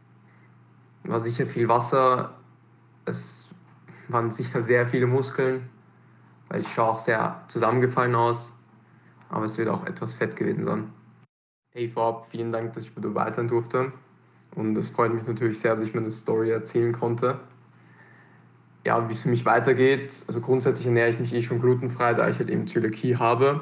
War sicher viel Wasser, es waren sicher sehr viele Muskeln, weil ich schaue auch sehr zusammengefallen aus, aber es wird auch etwas Fett gewesen sein. Hey vorab, vielen Dank, dass ich dabei sein durfte und es freut mich natürlich sehr, dass ich meine Story erzählen konnte. Ja, wie es für mich weitergeht, also grundsätzlich ernähre ich mich schon glutenfrei, da ich halt eben Zöliakie habe.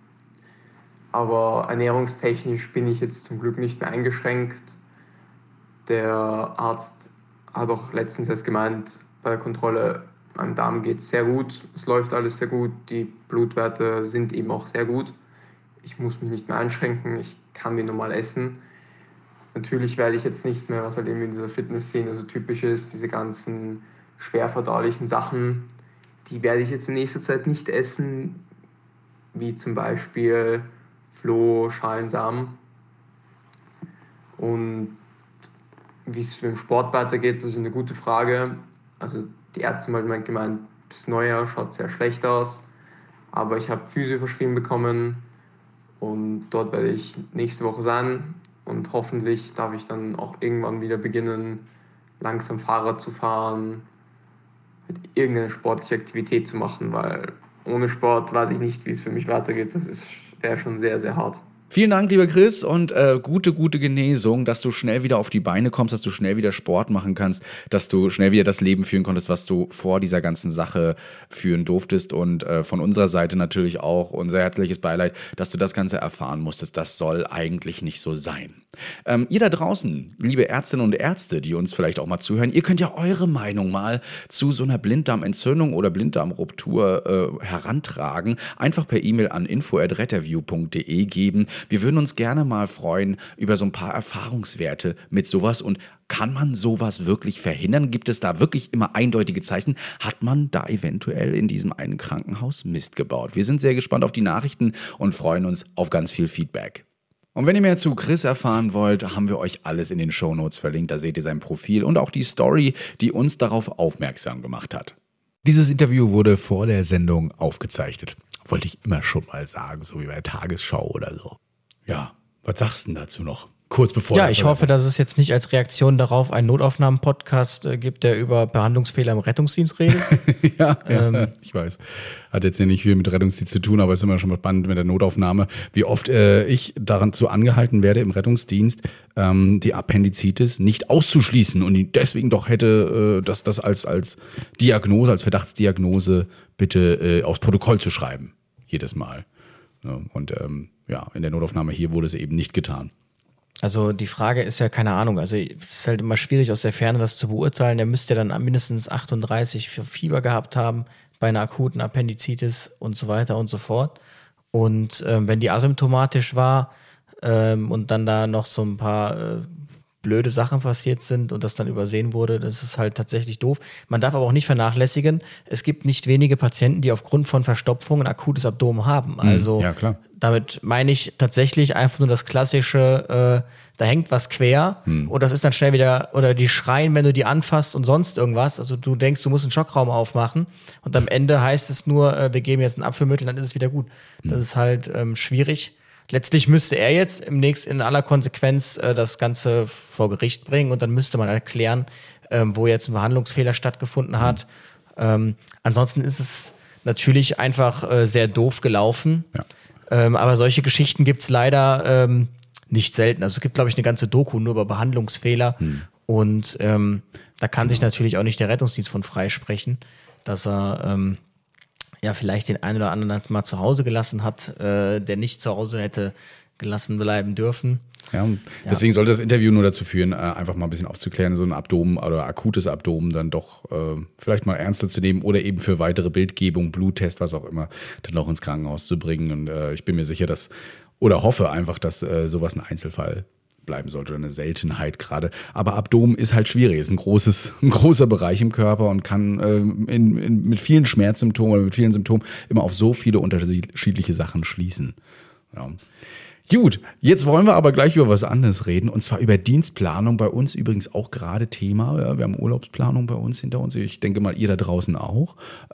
Aber ernährungstechnisch bin ich jetzt zum Glück nicht mehr eingeschränkt. Der Arzt hat auch letztens erst gemeint, bei der Kontrolle, meinem Darm geht es sehr gut, es läuft alles sehr gut, die Blutwerte sind eben auch sehr gut. Ich muss mich nicht mehr einschränken, ich kann wie normal essen. Natürlich werde ich jetzt nicht mehr, was halt eben in dieser Fitnessszene so typisch ist, diese ganzen schwer verdaulichen Sachen, die werde ich jetzt in nächster Zeit nicht essen, wie zum Beispiel Floh, Schalensamen. Und wie es mit dem Sport weitergeht, das ist eine gute Frage. Also die Ärzte haben halt gemeint, das Neujahr schaut sehr schlecht aus, aber ich habe Physio verschrieben bekommen und dort werde ich nächste Woche sein und hoffentlich darf ich dann auch irgendwann wieder beginnen, langsam Fahrrad zu fahren, irgendeine sportliche Aktivität zu machen, weil ohne Sport weiß ich nicht, wie es für mich weitergeht. Das wäre schon sehr, sehr hart. Vielen Dank, lieber Chris, und gute Genesung, dass du schnell wieder auf die Beine kommst, dass du schnell wieder Sport machen kannst, dass du schnell wieder das Leben führen konntest, was du vor dieser ganzen Sache führen durftest. Und von unserer Seite natürlich auch unser herzliches Beileid, dass du das Ganze erfahren musstest. Das soll eigentlich nicht so sein. Ihr da draußen, liebe Ärztinnen und Ärzte, die uns vielleicht auch mal zuhören, ihr könnt ja eure Meinung mal zu so einer Blinddarmentzündung oder Blinddarmruptur herantragen. Einfach per E-Mail an info@retterview.de geben. Wir würden uns gerne mal freuen über so ein paar Erfahrungswerte mit sowas. Und kann man sowas wirklich verhindern? Gibt es da wirklich immer eindeutige Zeichen? Hat man da eventuell in diesem einen Krankenhaus Mist gebaut? Wir sind sehr gespannt auf die Nachrichten und freuen uns auf ganz viel Feedback. Und wenn ihr mehr zu Chris erfahren wollt, haben wir euch alles in den Shownotes verlinkt. Da seht ihr sein Profil und auch die Story, die uns darauf aufmerksam gemacht hat. Dieses Interview wurde vor der Sendung aufgezeichnet. Wollte ich immer schon mal sagen, so wie bei der Tagesschau oder so. Ja, was sagst du denn dazu noch? Kurz bevor. Ja, ich hoffe, dass es jetzt nicht als Reaktion darauf einen Notaufnahmen-Podcast gibt, der über Behandlungsfehler im Rettungsdienst redet. ja, ich weiß. Hat jetzt ja nicht viel mit Rettungsdienst zu tun, aber ist immer schon spannend mit der Notaufnahme, wie oft ich daran zu angehalten werde im Rettungsdienst, die Appendizitis nicht auszuschließen und die deswegen doch hätte das als Diagnose, als Verdachtsdiagnose bitte aufs Protokoll zu schreiben. Jedes Mal. Ja, und in der Notaufnahme hier wurde es eben nicht getan. Also die Frage ist ja, keine Ahnung, also es ist halt immer schwierig aus der Ferne das zu beurteilen. Der müsste ja dann mindestens 38 für Fieber gehabt haben bei einer akuten Appendizitis und so weiter und so fort. Und wenn die asymptomatisch war und dann da noch so ein paar blöde Sachen passiert sind und das dann übersehen wurde, das ist halt tatsächlich doof. Man darf aber auch nicht vernachlässigen, es gibt nicht wenige Patienten, die aufgrund von Verstopfung ein akutes Abdomen haben. Also ja, klar. Damit meine ich tatsächlich einfach nur das klassische, da hängt was quer und das ist dann schnell wieder, oder die schreien, wenn du die anfasst und sonst irgendwas. Also du denkst, du musst einen Schockraum aufmachen und am Ende heißt es nur, wir geben jetzt ein Abführmittel, dann ist es wieder gut. Das ist halt schwierig. Letztlich müsste er jetzt in aller Konsequenz das Ganze vor Gericht bringen und dann müsste man erklären, wo jetzt ein Behandlungsfehler stattgefunden hat. Ansonsten ist es natürlich einfach sehr doof gelaufen. Ja. Aber solche Geschichten gibt's leider nicht selten. Also es gibt, glaube ich, eine ganze Doku nur über Behandlungsfehler. Und da kann sich natürlich auch nicht der Rettungsdienst von freisprechen, dass er vielleicht den einen oder anderen mal zu Hause gelassen hat, der nicht zu Hause hätte gelassen bleiben dürfen. Ja, und deswegen sollte das Interview nur dazu führen, einfach mal ein bisschen aufzuklären, so ein Abdomen oder akutes Abdomen dann doch vielleicht mal ernster zu nehmen oder eben für weitere Bildgebung, Bluttest, was auch immer, dann auch ins Krankenhaus zu bringen. Und ich bin mir sicher, oder hoffe einfach, dass sowas ein Einzelfall bleiben sollte oder eine Seltenheit gerade. Aber Abdomen ist halt schwierig, ist ein großer Bereich im Körper und kann mit vielen Schmerzsymptomen oder mit vielen Symptomen immer auf so viele unterschiedliche Sachen schließen. Ja. Gut, jetzt wollen wir aber gleich über was anderes reden, und zwar über Dienstplanung. Bei uns übrigens auch gerade Thema. Ja, wir haben Urlaubsplanung bei uns hinter uns. Ich denke mal, ihr da draußen auch,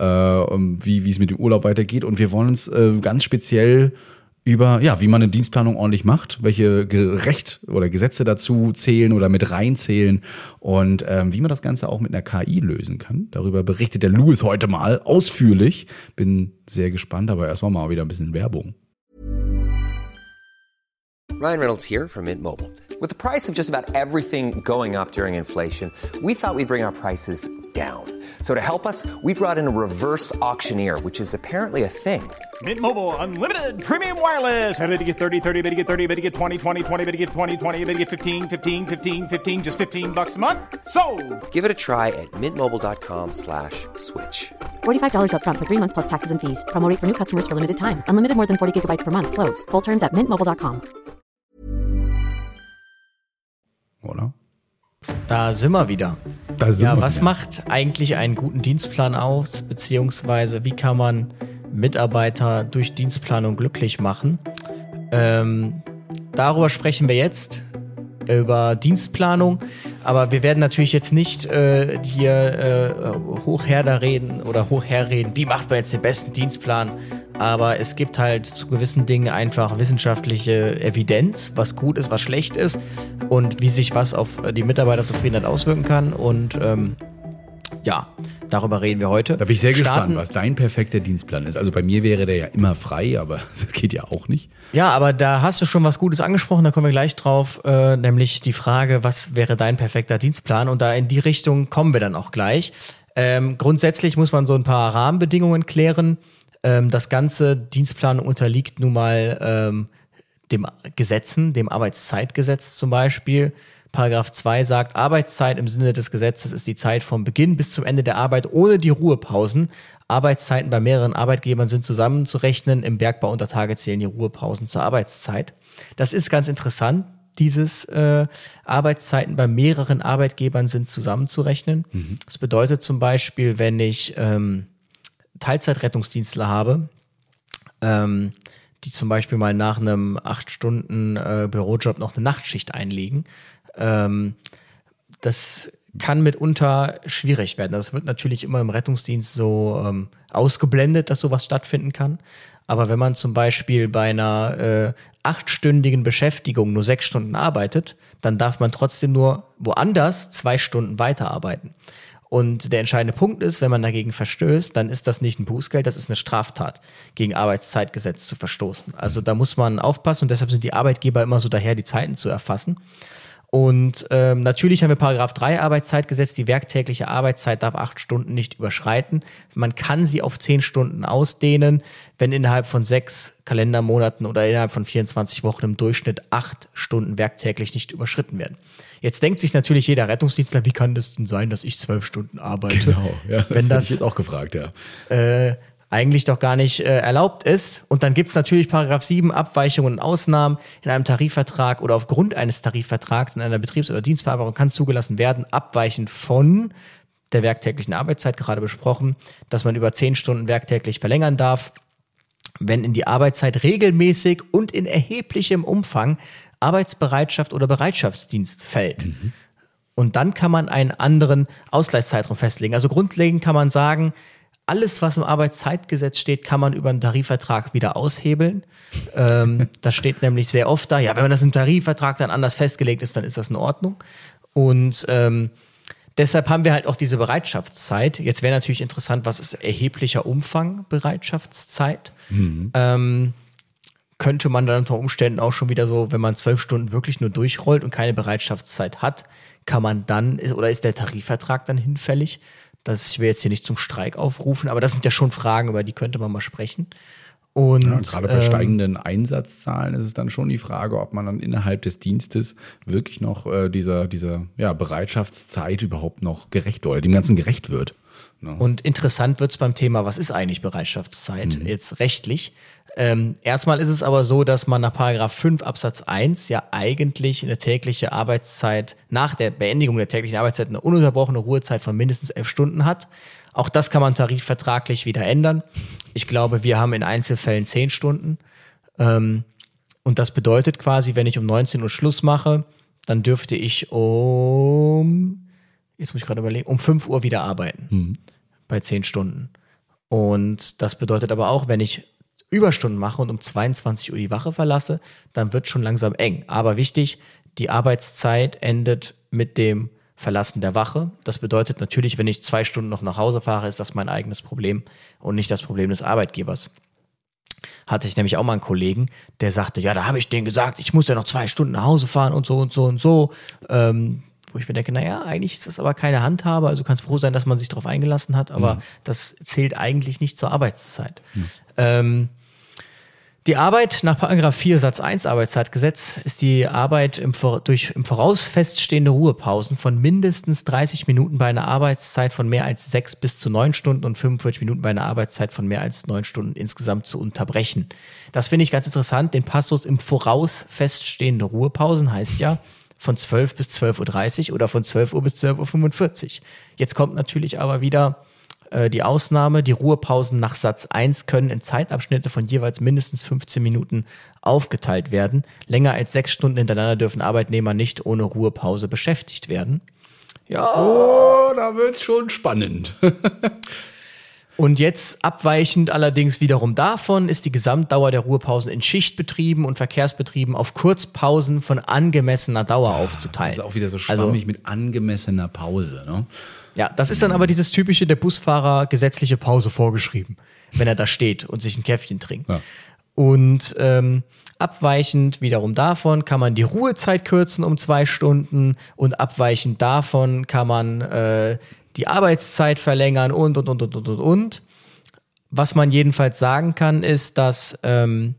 wie es mit dem Urlaub weitergeht. Und wir wollen uns ganz speziell über, wie man eine Dienstplanung ordentlich macht, welche Recht oder Gesetze dazu zählen oder mit reinzählen und wie man das Ganze auch mit einer KI lösen kann. Darüber berichtet der Louis heute mal ausführlich. Bin sehr gespannt, aber erstmal mal wieder ein bisschen Werbung. Ryan Reynolds here from Mint Mobile. With the price of just about everything going up during inflation, we thought we'd bring our prices down. So to help us, we brought in a reverse auctioneer, which is apparently a thing. Mint Mobile Unlimited Premium Wireless. How to get 30, 30, bit to get 30, bit to get 20, 20, 20, bit to get 20, 20, bit to get 15, 15, 15, 15, just $15 a month? Sold! Give it a try at mintmobile.com/switch. $45 up front for 3 months plus taxes and fees. Promo rate for new customers for limited time. Unlimited more than 40 gigabytes per month. Slows full terms at mintmobile.com. Oder? Da sind wir wieder. Was macht eigentlich einen guten Dienstplan aus, beziehungsweise wie kann man Mitarbeiter durch Dienstplanung glücklich machen? Darüber sprechen wir jetzt, über Dienstplanung, aber wir werden natürlich jetzt nicht hochherreden, wie macht man jetzt den besten Dienstplan, aber es gibt halt zu gewissen Dingen einfach wissenschaftliche Evidenz, was gut ist, was schlecht ist und wie sich was auf die Mitarbeiterzufriedenheit auswirken kann und darüber reden wir heute. Da bin ich sehr gespannt, was dein perfekter Dienstplan ist. Also bei mir wäre der ja immer frei, aber das geht ja auch nicht. Ja, aber da hast du schon was Gutes angesprochen, da kommen wir gleich drauf, nämlich die Frage, was wäre dein perfekter Dienstplan? Und da in die Richtung kommen wir dann auch gleich. Grundsätzlich muss man so ein paar Rahmenbedingungen klären. Das ganze Dienstplanung unterliegt nun mal dem Gesetzen, dem Arbeitszeitgesetz zum Beispiel. Paragraph 2 sagt, Arbeitszeit im Sinne des Gesetzes ist die Zeit vom Beginn bis zum Ende der Arbeit ohne die Ruhepausen. Arbeitszeiten bei mehreren Arbeitgebern sind zusammenzurechnen. Im Bergbau unter Tage zählen die Ruhepausen zur Arbeitszeit. Das ist ganz interessant, dieses Arbeitszeiten bei mehreren Arbeitgebern sind zusammenzurechnen. Das bedeutet zum Beispiel, wenn ich Teilzeitrettungsdienstler habe, die zum Beispiel mal nach einem 8 Stunden Bürojob noch eine Nachtschicht einlegen. Das kann mitunter schwierig werden. Das wird natürlich immer im Rettungsdienst so ausgeblendet, dass sowas stattfinden kann. Aber wenn man zum Beispiel bei einer 8-stündigen Beschäftigung nur 6 Stunden arbeitet, dann darf man trotzdem nur woanders 2 Stunden weiterarbeiten. Und der entscheidende Punkt ist, wenn man dagegen verstößt, dann ist das nicht ein Bußgeld, das ist eine Straftat, gegen Arbeitszeitgesetz zu verstoßen. Also da muss man aufpassen und deshalb sind die Arbeitgeber immer so daher, die Zeiten zu erfassen. Und natürlich haben wir Paragraph 3 Arbeitszeitgesetz, die werktägliche Arbeitszeit darf 8 Stunden nicht überschreiten. Man kann sie auf 10 Stunden ausdehnen, wenn innerhalb von 6 Kalendermonaten oder innerhalb von 24 Wochen im Durchschnitt 8 Stunden werktäglich nicht überschritten werden. Jetzt denkt sich natürlich jeder Rettungsdienstler, wie kann das denn sein, dass ich 12 Stunden arbeite? Genau, ja, das habe ich jetzt auch gefragt, ja. Eigentlich doch gar nicht erlaubt ist. Und dann gibt es natürlich Paragraph 7 Abweichungen und Ausnahmen in einem Tarifvertrag oder aufgrund eines Tarifvertrags in einer Betriebs- oder Dienstvereinbarung kann zugelassen werden, abweichend von der werktäglichen Arbeitszeit, gerade besprochen, dass man über 10 Stunden werktäglich verlängern darf, wenn in die Arbeitszeit regelmäßig und in erheblichem Umfang Arbeitsbereitschaft oder Bereitschaftsdienst fällt. Und dann kann man einen anderen Ausgleichszeitraum festlegen. Also grundlegend kann man sagen, alles, was im Arbeitszeitgesetz steht, kann man über einen Tarifvertrag wieder aushebeln. Das steht nämlich sehr oft da. Ja, wenn man das im Tarifvertrag dann anders festgelegt ist, dann ist das in Ordnung. Und deshalb haben wir halt auch diese Bereitschaftszeit. Jetzt wäre natürlich interessant, was ist erheblicher Umfang Bereitschaftszeit? Könnte man dann unter Umständen auch schon wieder so, wenn man 12 Stunden wirklich nur durchrollt und keine Bereitschaftszeit hat, kann man dann, oder ist der Tarifvertrag dann hinfällig? Ich will jetzt hier nicht zum Streik aufrufen, aber das sind ja schon Fragen, über die könnte man mal sprechen. Und ja, gerade bei steigenden Einsatzzahlen ist es dann schon die Frage, ob man dann innerhalb des Dienstes wirklich noch dieser Bereitschaftszeit überhaupt noch gerecht oder dem Ganzen gerecht wird. No. Und interessant wird es beim Thema, was ist eigentlich Bereitschaftszeit jetzt rechtlich? Erstmal ist es aber so, dass man nach Paragraph 5 Absatz 1 ja eigentlich eine tägliche Arbeitszeit, nach der Beendigung der täglichen Arbeitszeit eine ununterbrochene Ruhezeit von mindestens 11 Stunden hat. Auch das kann man tarifvertraglich wieder ändern. Ich glaube, wir haben in Einzelfällen 10 Stunden. Und das bedeutet quasi, wenn ich um 19 Uhr Schluss mache, dann dürfte ich um 5 Uhr wieder arbeiten. Bei 10 Stunden. Und das bedeutet aber auch, wenn ich Überstunden mache und um 22 Uhr die Wache verlasse, dann wird schon langsam eng. Aber wichtig, die Arbeitszeit endet mit dem Verlassen der Wache. Das bedeutet natürlich, wenn ich 2 Stunden noch nach Hause fahre, ist das mein eigenes Problem und nicht das Problem des Arbeitgebers. Hatte ich nämlich auch mal einen Kollegen, der sagte, ja, da habe ich denen gesagt, ich muss ja noch 2 Stunden nach Hause fahren und so und so und so. Wo ich mir denke, naja, eigentlich ist das aber keine Handhabe, also kann es froh sein, dass man sich darauf eingelassen hat, aber das zählt eigentlich nicht zur Arbeitszeit. Die Arbeit nach Paragraph 4 Satz 1 Arbeitszeitgesetz ist die Arbeit durch im Voraus feststehende Ruhepausen von mindestens 30 Minuten bei einer Arbeitszeit von mehr als 6 bis zu 9 Stunden und 45 Minuten bei einer Arbeitszeit von mehr als 9 Stunden insgesamt zu unterbrechen. Das finde ich ganz interessant. Den Passus im Voraus feststehende Ruhepausen heißt ja von 12 bis 12.30 Uhr oder von 12 Uhr bis 12.45 Uhr. Jetzt kommt natürlich aber wieder die Ausnahme, die Ruhepausen nach Satz 1 können in Zeitabschnitte von jeweils mindestens 15 Minuten aufgeteilt werden. Länger als 6 Stunden hintereinander dürfen Arbeitnehmer nicht ohne Ruhepause beschäftigt werden. Ja. Oh, da wird's schon spannend. Und jetzt abweichend allerdings wiederum davon ist die Gesamtdauer der Ruhepausen in Schichtbetrieben und Verkehrsbetrieben auf Kurzpausen von angemessener Dauer aufzuteilen. Das ist auch wieder so schwammig mit angemessener Pause, ne? Ja, das ist dann aber dieses typische, der Busfahrer gesetzliche Pause vorgeschrieben, wenn er da steht und sich ein Käffchen trinkt. Ja. Und abweichend wiederum davon kann man die Ruhezeit kürzen um 2 Stunden und abweichend davon kann man die Arbeitszeit verlängern und. Was man jedenfalls sagen kann, ist, dass man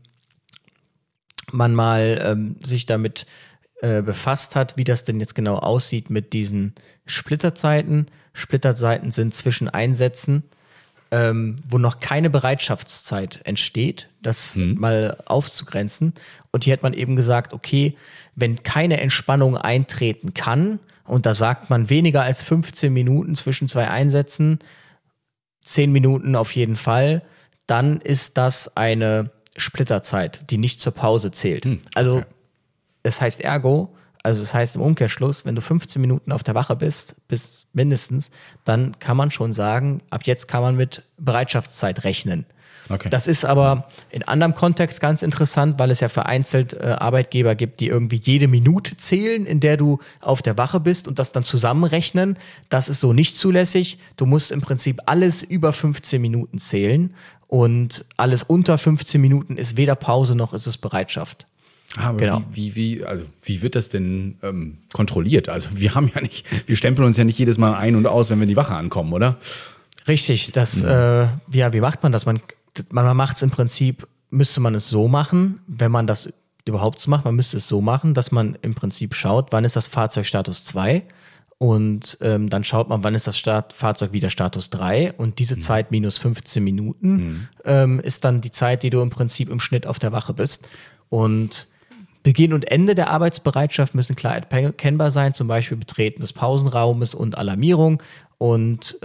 mal sich damit befasst hat, wie das denn jetzt genau aussieht mit diesen Splitterzeiten. Splitterzeiten sind zwischen Einsätzen, wo noch keine Bereitschaftszeit entsteht, das mal aufzugrenzen. Und hier hat man eben gesagt, okay, wenn keine Entspannung eintreten kann, und da sagt man weniger als 15 Minuten zwischen 2 Einsätzen, 10 Minuten auf jeden Fall, dann ist das eine Splitterzeit, die nicht zur Pause zählt. Also das heißt das heißt im Umkehrschluss, wenn du 15 Minuten auf der Wache bist, bis mindestens, dann kann man schon sagen, ab jetzt kann man mit Bereitschaftszeit rechnen. Okay. Das ist aber in anderem Kontext ganz interessant, weil es ja vereinzelt Arbeitgeber gibt, die irgendwie jede Minute zählen, in der du auf der Wache bist und das dann zusammenrechnen. Das ist so nicht zulässig. Du musst im Prinzip alles über 15 Minuten zählen und alles unter 15 Minuten ist weder Pause noch ist es Bereitschaft. Aber genau. wie wird das denn kontrolliert? Also wir stempeln uns ja nicht jedes Mal ein und aus, wenn wir in die Wache ankommen, oder? Richtig, wie macht man das? Man macht es im Prinzip, müsste man es so machen, wenn man das überhaupt so macht, man müsste es so machen, dass man im Prinzip schaut, wann ist das Fahrzeug Status 2 und dann schaut man, wann ist das Fahrzeug wieder Status 3 und diese Zeit minus 15 Minuten ist dann die Zeit, die du im Prinzip im Schnitt auf der Wache bist. Und Beginn und Ende der Arbeitsbereitschaft müssen klar erkennbar sein, zum Beispiel Betreten des Pausenraumes und Alarmierung und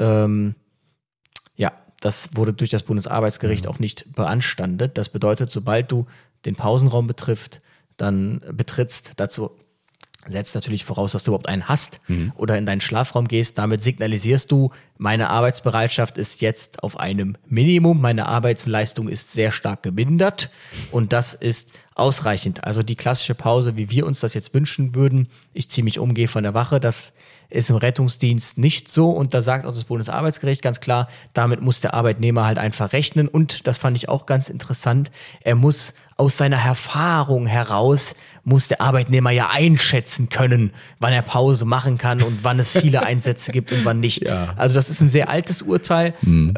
das wurde durch das Bundesarbeitsgericht auch nicht beanstandet. Das bedeutet, sobald du den Pausenraum betrittst, dazu setzt natürlich voraus, dass du überhaupt einen hast oder in deinen Schlafraum gehst. Damit signalisierst du, meine Arbeitsbereitschaft ist jetzt auf einem Minimum, meine Arbeitsleistung ist sehr stark gemindert und das ist ausreichend. Also die klassische Pause, wie wir uns das jetzt wünschen würden, ich ziehe mich um, gehe von der Wache, das ist im Rettungsdienst nicht so und da sagt auch das Bundesarbeitsgericht ganz klar, damit muss der Arbeitnehmer halt einfach rechnen und das fand ich auch ganz interessant, er muss aus seiner Erfahrung heraus, muss der Arbeitnehmer ja einschätzen können, wann er Pause machen kann und wann es viele Einsätze gibt und wann nicht. Ja. Also das ist ein sehr altes Urteil,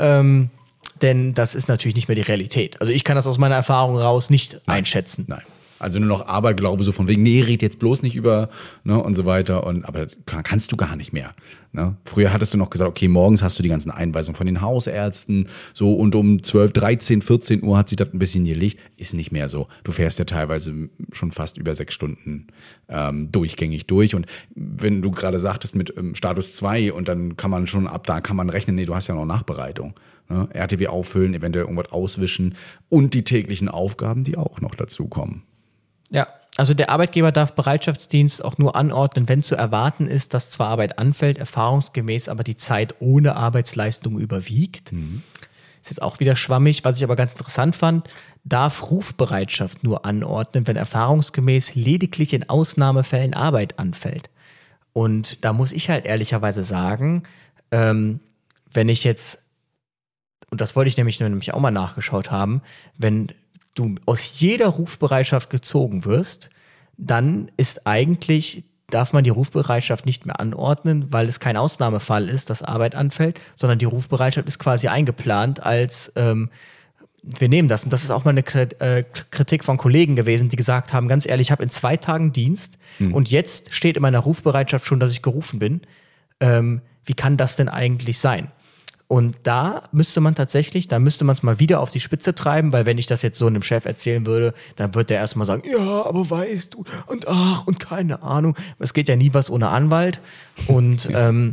denn das ist natürlich nicht mehr die Realität. Also ich kann das aus meiner Erfahrung raus nicht einschätzen. Nein. Also nur noch Aberglaube, so von wegen, nee, red jetzt bloß nicht über, ne, und so weiter. Aber kannst du gar nicht mehr. Ne? Früher hattest du noch gesagt, okay, morgens hast du die ganzen Einweisungen von den Hausärzten, so und um 12, 13, 14 Uhr hat sich das ein bisschen gelegt. Ist nicht mehr so. Du fährst ja teilweise schon fast über 6 Stunden durchgängig durch. Und wenn du gerade sagtest mit Status 2 und dann kann man schon ab da kann man rechnen, nee, du hast ja noch Nachbereitung. Ne? RTW auffüllen, eventuell irgendwas auswischen und die täglichen Aufgaben, die auch noch dazukommen. Ja, also der Arbeitgeber darf Bereitschaftsdienst auch nur anordnen, wenn zu erwarten ist, dass zwar Arbeit anfällt, erfahrungsgemäß aber die Zeit ohne Arbeitsleistung überwiegt. Ist jetzt auch wieder schwammig, was ich aber ganz interessant fand, darf Rufbereitschaft nur anordnen, wenn erfahrungsgemäß lediglich in Ausnahmefällen Arbeit anfällt. Und da muss ich halt ehrlicherweise sagen, wenn ich jetzt, und das wollte ich nämlich auch mal nachgeschaut haben, wenn du aus jeder Rufbereitschaft gezogen wirst, dann darf man die Rufbereitschaft nicht mehr anordnen, weil es kein Ausnahmefall ist, dass Arbeit anfällt, sondern die Rufbereitschaft ist quasi eingeplant als wir nehmen das. Und das ist auch mal eine Kritik von Kollegen gewesen, die gesagt haben, ganz ehrlich, ich habe in 2 Tagen Dienst und jetzt steht in meiner Rufbereitschaft schon, dass ich gerufen bin. Wie kann das denn eigentlich sein? Und da müsste man es mal wieder auf die Spitze treiben, weil wenn ich das jetzt so einem Chef erzählen würde, dann wird der erstmal sagen, ja, aber weißt du, und ach, und keine Ahnung. Es geht ja nie was ohne Anwalt. Und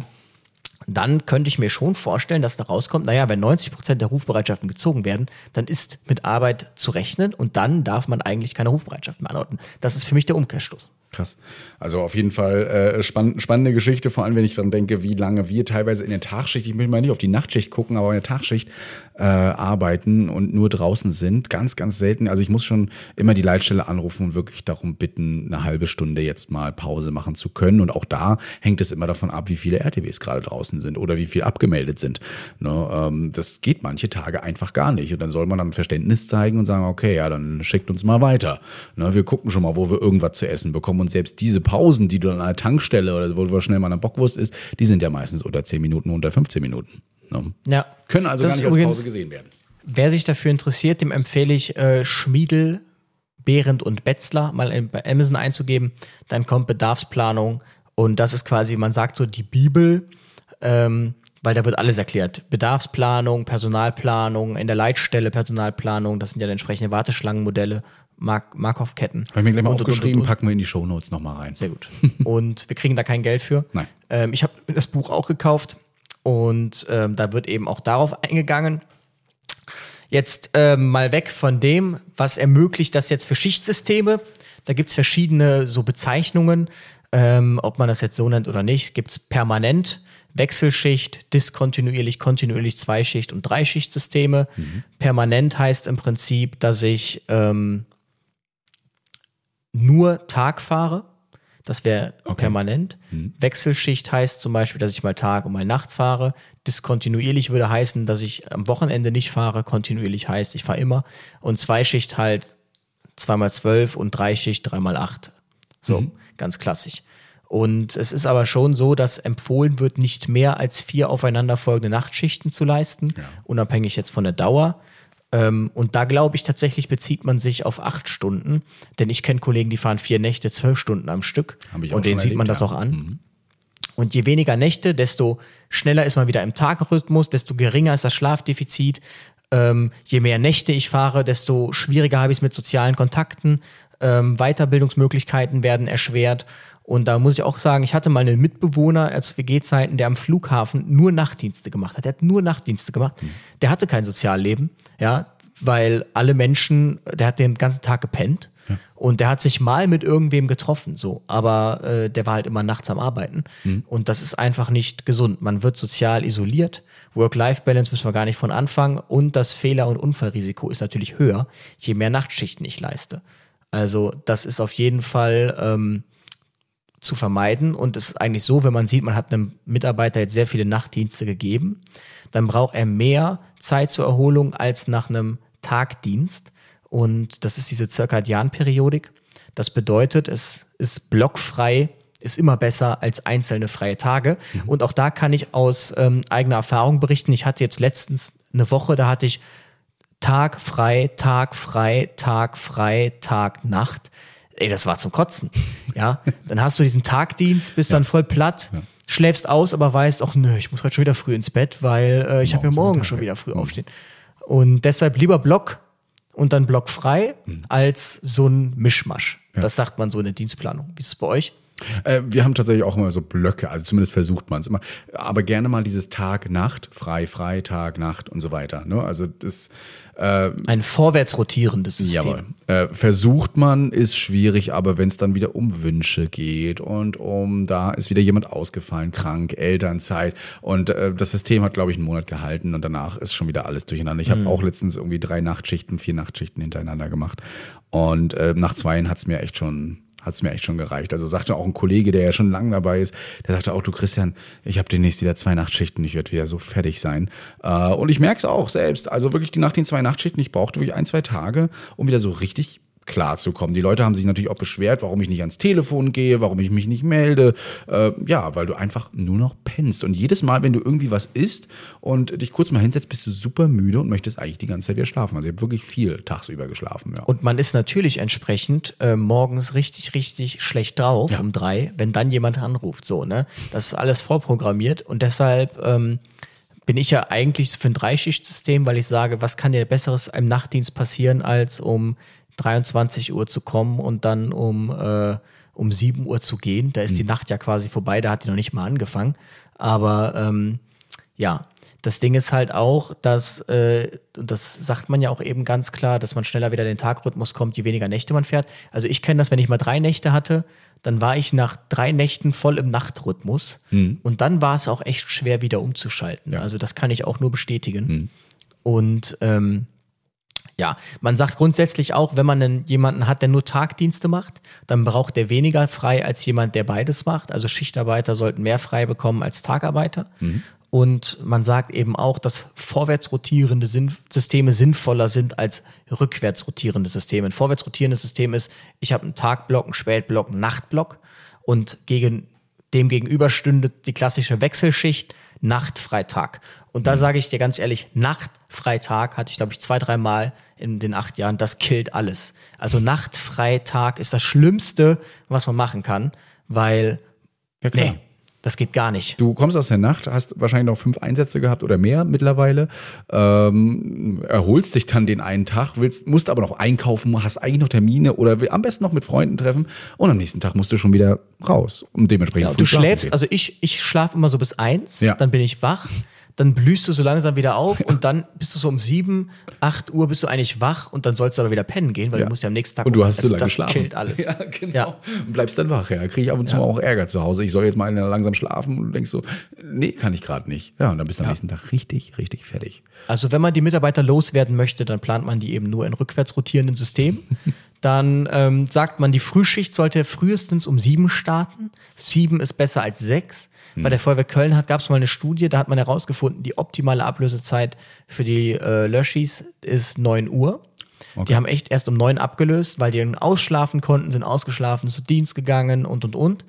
dann könnte ich mir schon vorstellen, dass da rauskommt, naja, wenn 90% der Rufbereitschaften gezogen werden, dann ist mit Arbeit zu rechnen und dann darf man eigentlich keine Rufbereitschaft mehr anordnen. Das ist für mich der Umkehrschluss. Krass. Also auf jeden Fall spannende Geschichte, vor allem wenn ich dran denke, wie lange wir teilweise in der Tagschicht, ich möchte mal nicht auf die Nachtschicht gucken, aber in der Tagschicht arbeiten und nur draußen sind. Ganz, ganz selten. Also ich muss schon immer die Leitstelle anrufen und wirklich darum bitten, eine halbe Stunde jetzt mal Pause machen zu können. Und auch da hängt es immer davon ab, wie viele RTWs gerade draußen sind oder wie viel abgemeldet sind. Ne, das geht manche Tage einfach gar nicht. Und dann soll man dann Verständnis zeigen und sagen, okay, ja, dann schickt uns mal weiter. Ne, wir gucken schon mal, wo wir irgendwas zu essen bekommen. Und selbst diese Pausen, die du an einer Tankstelle oder wo schnell mal eine Bockwurst isst, die sind ja meistens unter 10 Minuten, unter 15 Minuten. Ne? Ja. Können also gar nicht als Pause gesehen werden. Wer sich dafür interessiert, dem empfehle ich Schmiedl, Behrendt und Betzler mal bei Amazon einzugeben. Dann kommt Bedarfsplanung und das ist quasi, man sagt so die Bibel, weil da wird alles erklärt. Bedarfsplanung, Personalplanung, in der Leitstelle Personalplanung, das sind ja entsprechende Warteschlangenmodelle, Markov-Ketten. Habe ich mir gleich mal aufgeschrieben, packen wir in die Shownotes nochmal rein. Sehr gut. Und wir kriegen da kein Geld für. Nein. Ich habe das Buch auch gekauft und da wird eben auch darauf eingegangen. Jetzt mal weg von dem, was ermöglicht das jetzt für Schichtsysteme. Da gibt's verschiedene so Bezeichnungen, ob man das jetzt so nennt oder nicht. Gibt's permanent, Wechselschicht, diskontinuierlich, kontinuierlich, Zweischicht- und Dreischichtsysteme. Permanent heißt im Prinzip, dass ich nur Tag fahre. Das wäre permanent. Wechselschicht heißt zum Beispiel, dass ich mal Tag und mal Nacht fahre. Diskontinuierlich würde heißen, dass ich am Wochenende nicht fahre. Kontinuierlich heißt, ich fahre immer. Und Zweischicht halt 2x12 und Dreischicht 3x8. So, ganz klassisch. Und es ist aber schon so, dass empfohlen wird, nicht mehr als 4 aufeinanderfolgende Nachtschichten zu leisten, unabhängig jetzt von der Dauer. Und da glaube ich tatsächlich, bezieht man sich auf 8 Stunden, denn ich kenne Kollegen, die fahren 4 Nächte, 12 Stunden am Stück und denen sieht man das auch an. Und je weniger Nächte, desto schneller ist man wieder im Tagrhythmus, desto geringer ist das Schlafdefizit. Je mehr Nächte ich fahre, desto schwieriger habe ich es mit sozialen Kontakten. Weiterbildungsmöglichkeiten werden erschwert. Und da muss ich auch sagen, ich hatte mal einen Mitbewohner als WG-Zeiten, der am Flughafen nur Nachtdienste gemacht hat. Der hat nur Nachtdienste gemacht. Der hatte kein Sozialleben, ja, weil alle Menschen, der hat den ganzen Tag gepennt und der hat sich mal mit irgendwem getroffen, so. Aber der war halt immer nachts am Arbeiten. Und das ist einfach nicht gesund. Man wird sozial isoliert. Work-Life-Balance müssen wir gar nicht von anfangen. Und das Fehler- und Unfallrisiko ist natürlich höher, je mehr Nachtschichten ich leiste. Also das ist auf jeden Fall zu vermeiden. Und es ist eigentlich so, wenn man sieht, man hat einem Mitarbeiter jetzt sehr viele Nachtdienste gegeben, dann braucht er mehr Zeit zur Erholung als nach einem Tagdienst. Und das ist diese Zirkadianperiodik. Das bedeutet, es ist blockfrei, ist immer besser als einzelne freie Tage. Und auch da kann ich aus eigener Erfahrung berichten. Ich hatte jetzt letztens eine Woche, da hatte ich Tag frei, Tag frei, Tag frei, Tag Nacht. Ey, das war zum Kotzen. Ja, dann hast du diesen Tagdienst, bist dann voll platt, schläfst aus, aber weißt, ach nö, ich muss heute schon wieder früh ins Bett, weil ich habe ja morgen schon wieder früh aufstehen. Und deshalb lieber Block und dann blockfrei als so ein Mischmasch. Das sagt man so in der Dienstplanung. Wie ist es bei euch? Wir haben tatsächlich auch immer so Blöcke, also zumindest versucht man es immer, aber gerne mal dieses Tag-Nacht, frei, Tag, Nacht und so weiter. Ne? Also das ein vorwärts rotierendes System. Jawohl. Versucht man, ist schwierig, aber wenn es dann wieder um Wünsche geht und da ist wieder jemand ausgefallen, krank, Elternzeit und das System hat, glaube ich, einen Monat gehalten und danach ist schon wieder alles durcheinander. Ich habe auch letztens irgendwie 4 Nachtschichten hintereinander gemacht und nach 2 hat's mir echt schon gereicht. Also sagte auch ein Kollege, der ja schon lange dabei ist, der sagte auch, du Christian, ich habe demnächst wieder 2 Nachtschichten, ich werde wieder so fertig sein. Und ich merke es auch selbst. Also wirklich nach den 2 Nachtschichten, ich brauchte wirklich 1-2 Tage, um wieder so richtig klar zu kommen. Die Leute haben sich natürlich auch beschwert, warum ich nicht ans Telefon gehe, warum ich mich nicht melde. Weil du einfach nur noch pennst. Und jedes Mal, wenn du irgendwie was isst und dich kurz mal hinsetzt, bist du super müde und möchtest eigentlich die ganze Zeit wieder schlafen. Also ich habe wirklich viel tagsüber geschlafen. Ja. Und man ist natürlich entsprechend morgens richtig, richtig schlecht drauf um 3, wenn dann jemand anruft. So, ne? Das ist alles vorprogrammiert und deshalb bin ich ja eigentlich für ein Dreischichtsystem, weil ich sage, was kann dir Besseres im Nachtdienst passieren, als um 23 Uhr zu kommen und dann um 7 Uhr zu gehen. Da ist die Nacht ja quasi vorbei, da hat die noch nicht mal angefangen. Aber das Ding ist halt auch, dass, und das sagt man ja auch eben ganz klar, dass man schneller wieder in den Tagrhythmus kommt, je weniger Nächte man fährt. Also ich kenne das, wenn ich mal 3 Nächte hatte, dann war ich nach 3 Nächten voll im Nachtrhythmus. Und dann war es auch echt schwer, wieder umzuschalten. Also das kann ich auch nur bestätigen. Und man sagt grundsätzlich auch, wenn man jemanden hat, der nur Tagdienste macht, dann braucht der weniger frei als jemand, der beides macht. Also Schichtarbeiter sollten mehr frei bekommen als Tagarbeiter. Und man sagt eben auch, dass vorwärts rotierende Systeme sinnvoller sind als rückwärts rotierende Systeme. Ein vorwärts rotierendes System ist, ich habe einen Tagblock, einen Spätblock, einen Nachtblock und dem gegenüber stünde die klassische Wechselschicht, Nacht, Freitag. Und da sage ich dir ganz ehrlich, Nacht, Freitag hatte ich, glaube ich, 2-3 Mal in den 8 Jahren. Das killt alles. Also Nacht, Freitag ist das Schlimmste, was man machen kann, weil, das geht gar nicht. Du kommst aus der Nacht, hast wahrscheinlich noch 5 Einsätze gehabt oder mehr mittlerweile, erholst dich dann den einen Tag, musst aber noch einkaufen, hast eigentlich noch Termine oder am besten noch mit Freunden treffen und am nächsten Tag musst du schon wieder raus. Und dementsprechend du schläfst, also ich schlafe immer so bis 1, dann bin ich wach, dann blühst du so langsam wieder auf und dann bist du so um 7, 8 Uhr bist du eigentlich wach und dann sollst du aber wieder pennen gehen, weil du musst ja am nächsten Tag... Und du hast so lange das geschlafen. Killt alles. Ja, genau. Und bleibst dann wach, ja. Kriege ich ab und zu mal auch Ärger zu Hause. Ich soll jetzt mal langsam schlafen und du denkst so, nee, kann ich gerade nicht. Ja, und dann bist du am nächsten Tag richtig, richtig fertig. Also wenn man die Mitarbeiter loswerden möchte, dann plant man die eben nur in rückwärts rotierenden Systemen. Dann sagt man, die Frühschicht sollte frühestens um 7 starten. 7 ist besser als 6. Bei der Feuerwehr Köln gab es mal eine Studie, da hat man herausgefunden, die optimale Ablösezeit für die Löschis ist 9 Uhr. Okay. Die haben echt erst um 9 abgelöst, weil die dann ausschlafen konnten, sind ausgeschlafen, zu Dienst gegangen und.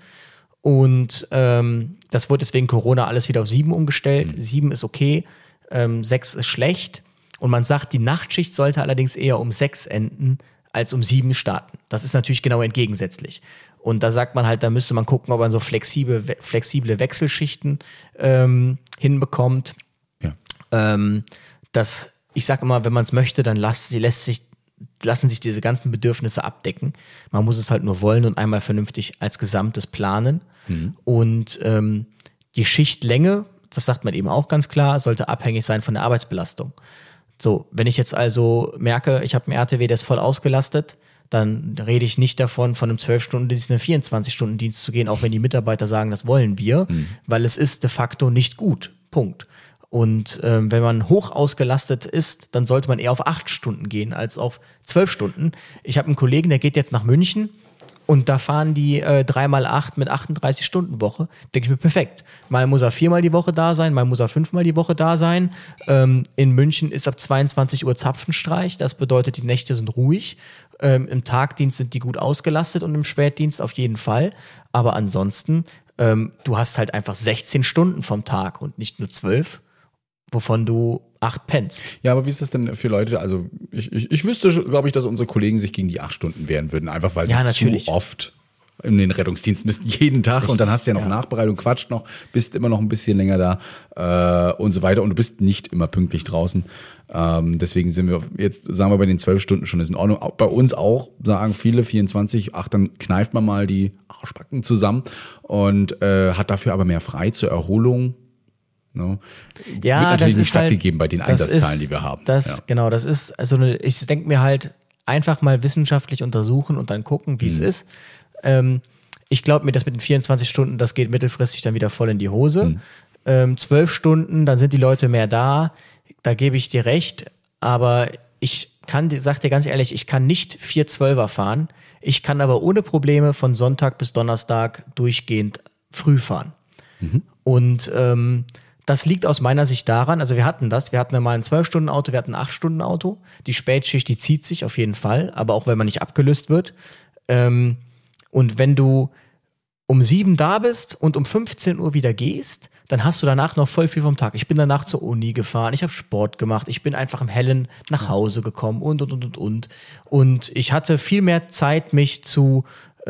Und das wurde jetzt wegen Corona alles wieder auf 7 umgestellt. 7 ist okay, 6 ist schlecht. Und man sagt, die Nachtschicht sollte allerdings eher um 6 enden, als um 7 starten. Das ist natürlich genau entgegensätzlich. Und da sagt man halt, da müsste man gucken, ob man so flexible Wechselschichten hinbekommt. Ja. Ich sag immer, wenn man es möchte, dann lassen sich diese ganzen Bedürfnisse abdecken. Man muss es halt nur wollen und einmal vernünftig als Gesamtes planen. Und die Schichtlänge, das sagt man eben auch ganz klar, sollte abhängig sein von der Arbeitsbelastung. So, wenn ich jetzt also merke, ich habe einen RTW, der ist voll ausgelastet, dann rede ich nicht davon, von einem 12-Stunden-Dienst in einen 24-Stunden-Dienst zu gehen, auch wenn die Mitarbeiter sagen, das wollen wir, weil es ist de facto nicht gut. Punkt. Und wenn man hoch ausgelastet ist, dann sollte man eher auf 8 Stunden gehen als auf 12 Stunden. Ich habe einen Kollegen, der geht jetzt nach München und da fahren die 3x8 mit 38-Stunden-Woche. Denke ich mir, perfekt. Mal muss er 4-mal die Woche da sein, mal muss er 5-mal die Woche da sein. In München ist ab 22 Uhr Zapfenstreich. Das bedeutet, die Nächte sind ruhig. Im Tagdienst sind die gut ausgelastet und im Spätdienst auf jeden Fall. Aber ansonsten, du hast halt einfach 16 Stunden vom Tag und nicht nur 12, wovon du 8 pennst. Ja, aber wie ist das denn für Leute? Also ich wüsste, glaube ich, dass unsere Kollegen sich gegen die 8 Stunden wehren würden, einfach weil sie zu oft in den Rettungsdienst müssen, jeden Tag. Richtig. Und dann hast du ja noch Nachbereitung, quatscht noch, bist immer noch ein bisschen länger da und so weiter. Und du bist nicht immer pünktlich draußen. Deswegen sind wir jetzt, sagen wir, bei den 12 Stunden schon ist in Ordnung. Auch bei uns auch, sagen viele, 24, dann kneift man mal die Arschbacken zusammen und hat dafür aber mehr frei zur Erholung. No. Ja, wird natürlich das nicht ist halt, stattgegeben bei den Einsatzzahlen, die wir haben. Genau, das ist, also ich denke mir halt, einfach mal wissenschaftlich untersuchen und dann gucken, wie es ist. Ich glaube mir, das mit den 24 Stunden, das geht mittelfristig dann wieder voll in die Hose. 12 Stunden, dann sind die Leute mehr da. Da gebe ich dir recht. Aber sag dir ganz ehrlich, ich kann nicht 4 12er fahren. Ich kann aber ohne Probleme von Sonntag bis Donnerstag durchgehend früh fahren. Und das liegt aus meiner Sicht daran, also wir hatten mal ein 12-Stunden-Auto, wir hatten ein 8-Stunden-Auto. Die Spätschicht, die zieht sich auf jeden Fall, aber auch wenn man nicht abgelöst wird. Und wenn du um 7 da bist und um 15 Uhr wieder gehst, dann hast du danach noch voll viel vom Tag. Ich bin danach zur Uni gefahren, ich habe Sport gemacht, ich bin einfach im Hellen nach Hause gekommen und. Und ich hatte viel mehr Zeit, mich zu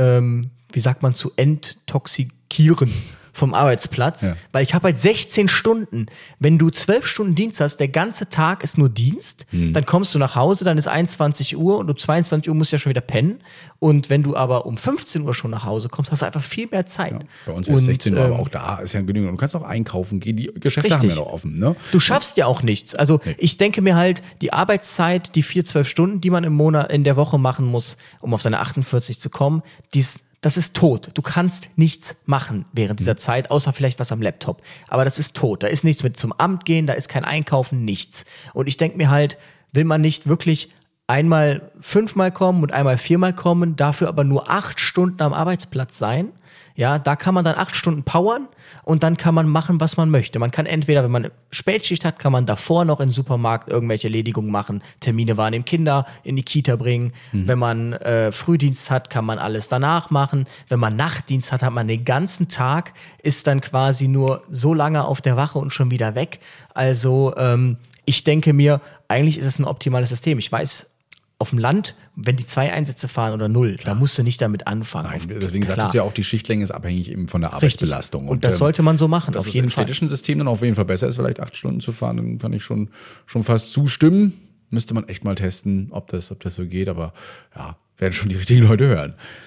enttoxikieren vom Arbeitsplatz, weil ich habe halt 16 Stunden. Wenn du 12 Stunden Dienst hast, der ganze Tag ist nur Dienst, dann kommst du nach Hause, dann ist 21 Uhr und um 22 Uhr musst du ja schon wieder pennen. Und wenn du aber um 15 Uhr schon nach Hause kommst, hast du einfach viel mehr Zeit. Ja, bei uns wäre es 16 Uhr, aber auch da ist ja genügend. Du kannst auch einkaufen gehen, die Geschäfte haben ja noch offen. Ne? Du schaffst ja auch nichts. Also ich denke mir halt, die Arbeitszeit, die 4-12 Stunden, die man im Monat, in der Woche machen muss, um auf seine 48 zu kommen, das ist tot. Du kannst nichts machen während dieser Zeit, außer vielleicht was am Laptop. Aber das ist tot. Da ist nichts mit zum Amt gehen, da ist kein Einkaufen, nichts. Und ich denke mir halt, will man nicht wirklich einmal 5-mal kommen und einmal 4-mal kommen, dafür aber nur 8 Stunden am Arbeitsplatz sein? Ja, da kann man dann 8 Stunden powern und dann kann man machen, was man möchte. Man kann entweder, wenn man Spätschicht hat, kann man davor noch im Supermarkt irgendwelche Erledigungen machen, Termine wahrnehmen, Kinder in die Kita bringen. Wenn man Frühdienst hat, kann man alles danach machen. Wenn man Nachtdienst hat, hat man den ganzen Tag, ist dann quasi nur so lange auf der Wache und schon wieder weg. Also ich denke mir, eigentlich ist es ein optimales System. Ich weiß, auf dem Land, wenn die 2 Einsätze fahren oder 0, da musst du nicht damit anfangen. Nein, deswegen sagtest du ja auch, die Schichtlänge ist abhängig eben von der Arbeitsbelastung. Und das sollte man so machen, auf jeden Fall. Dass es im städtischen System dann auf jeden Fall besser ist, vielleicht 8 Stunden zu fahren, dann kann ich schon fast zustimmen. Müsste man echt mal testen, ob das so geht, aber ja, werden schon die richtigen Leute hören.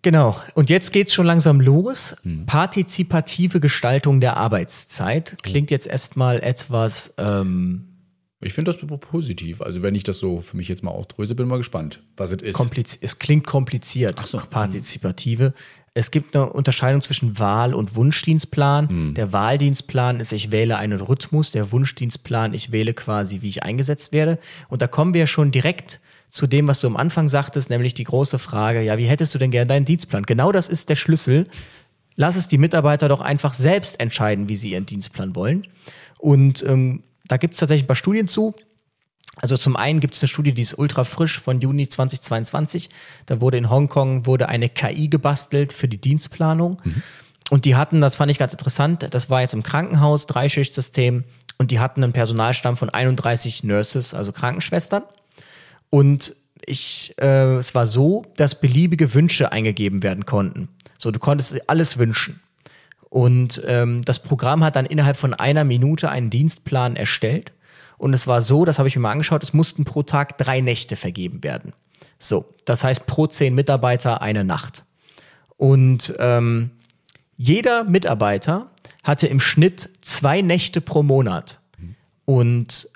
Genau. Und jetzt geht's schon langsam los. Partizipative Gestaltung der Arbeitszeit. Klingt jetzt erstmal etwas... Ich finde das positiv. Also wenn ich das so für mich jetzt mal aufdröse, bin mal gespannt, was es ist. Es klingt kompliziert, partizipative. Es gibt eine Unterscheidung zwischen Wahl- und Wunschdienstplan. Der Wahldienstplan ist, ich wähle einen Rhythmus. Der Wunschdienstplan, ich wähle quasi, wie ich eingesetzt werde. Und da kommen wir schon direkt zu dem, was du am Anfang sagtest, nämlich die große Frage, ja, wie hättest du denn gerne deinen Dienstplan? Genau das ist der Schlüssel. Lass es die Mitarbeiter doch einfach selbst entscheiden, wie sie ihren Dienstplan wollen. Und da gibt es tatsächlich ein paar Studien zu. Also zum einen gibt es eine Studie, die ist ultra frisch von Juni 2022. Da wurde in Hongkong eine KI gebastelt für die Dienstplanung. Und die hatten, das fand ich ganz interessant, das war jetzt im Krankenhaus, 3-Schichtsystem. Und die hatten einen Personalstamm von 31 Nurses, also Krankenschwestern. Und es war so, dass beliebige Wünsche eingegeben werden konnten. So, du konntest alles wünschen. Und das Programm hat dann innerhalb von 1 Minute einen Dienstplan erstellt. Und es war so, das habe ich mir mal angeschaut, es mussten pro Tag 3 Nächte vergeben werden. So, das heißt pro 10 Mitarbeiter eine Nacht. Und jeder Mitarbeiter hatte im Schnitt 2 Nächte pro Monat. Und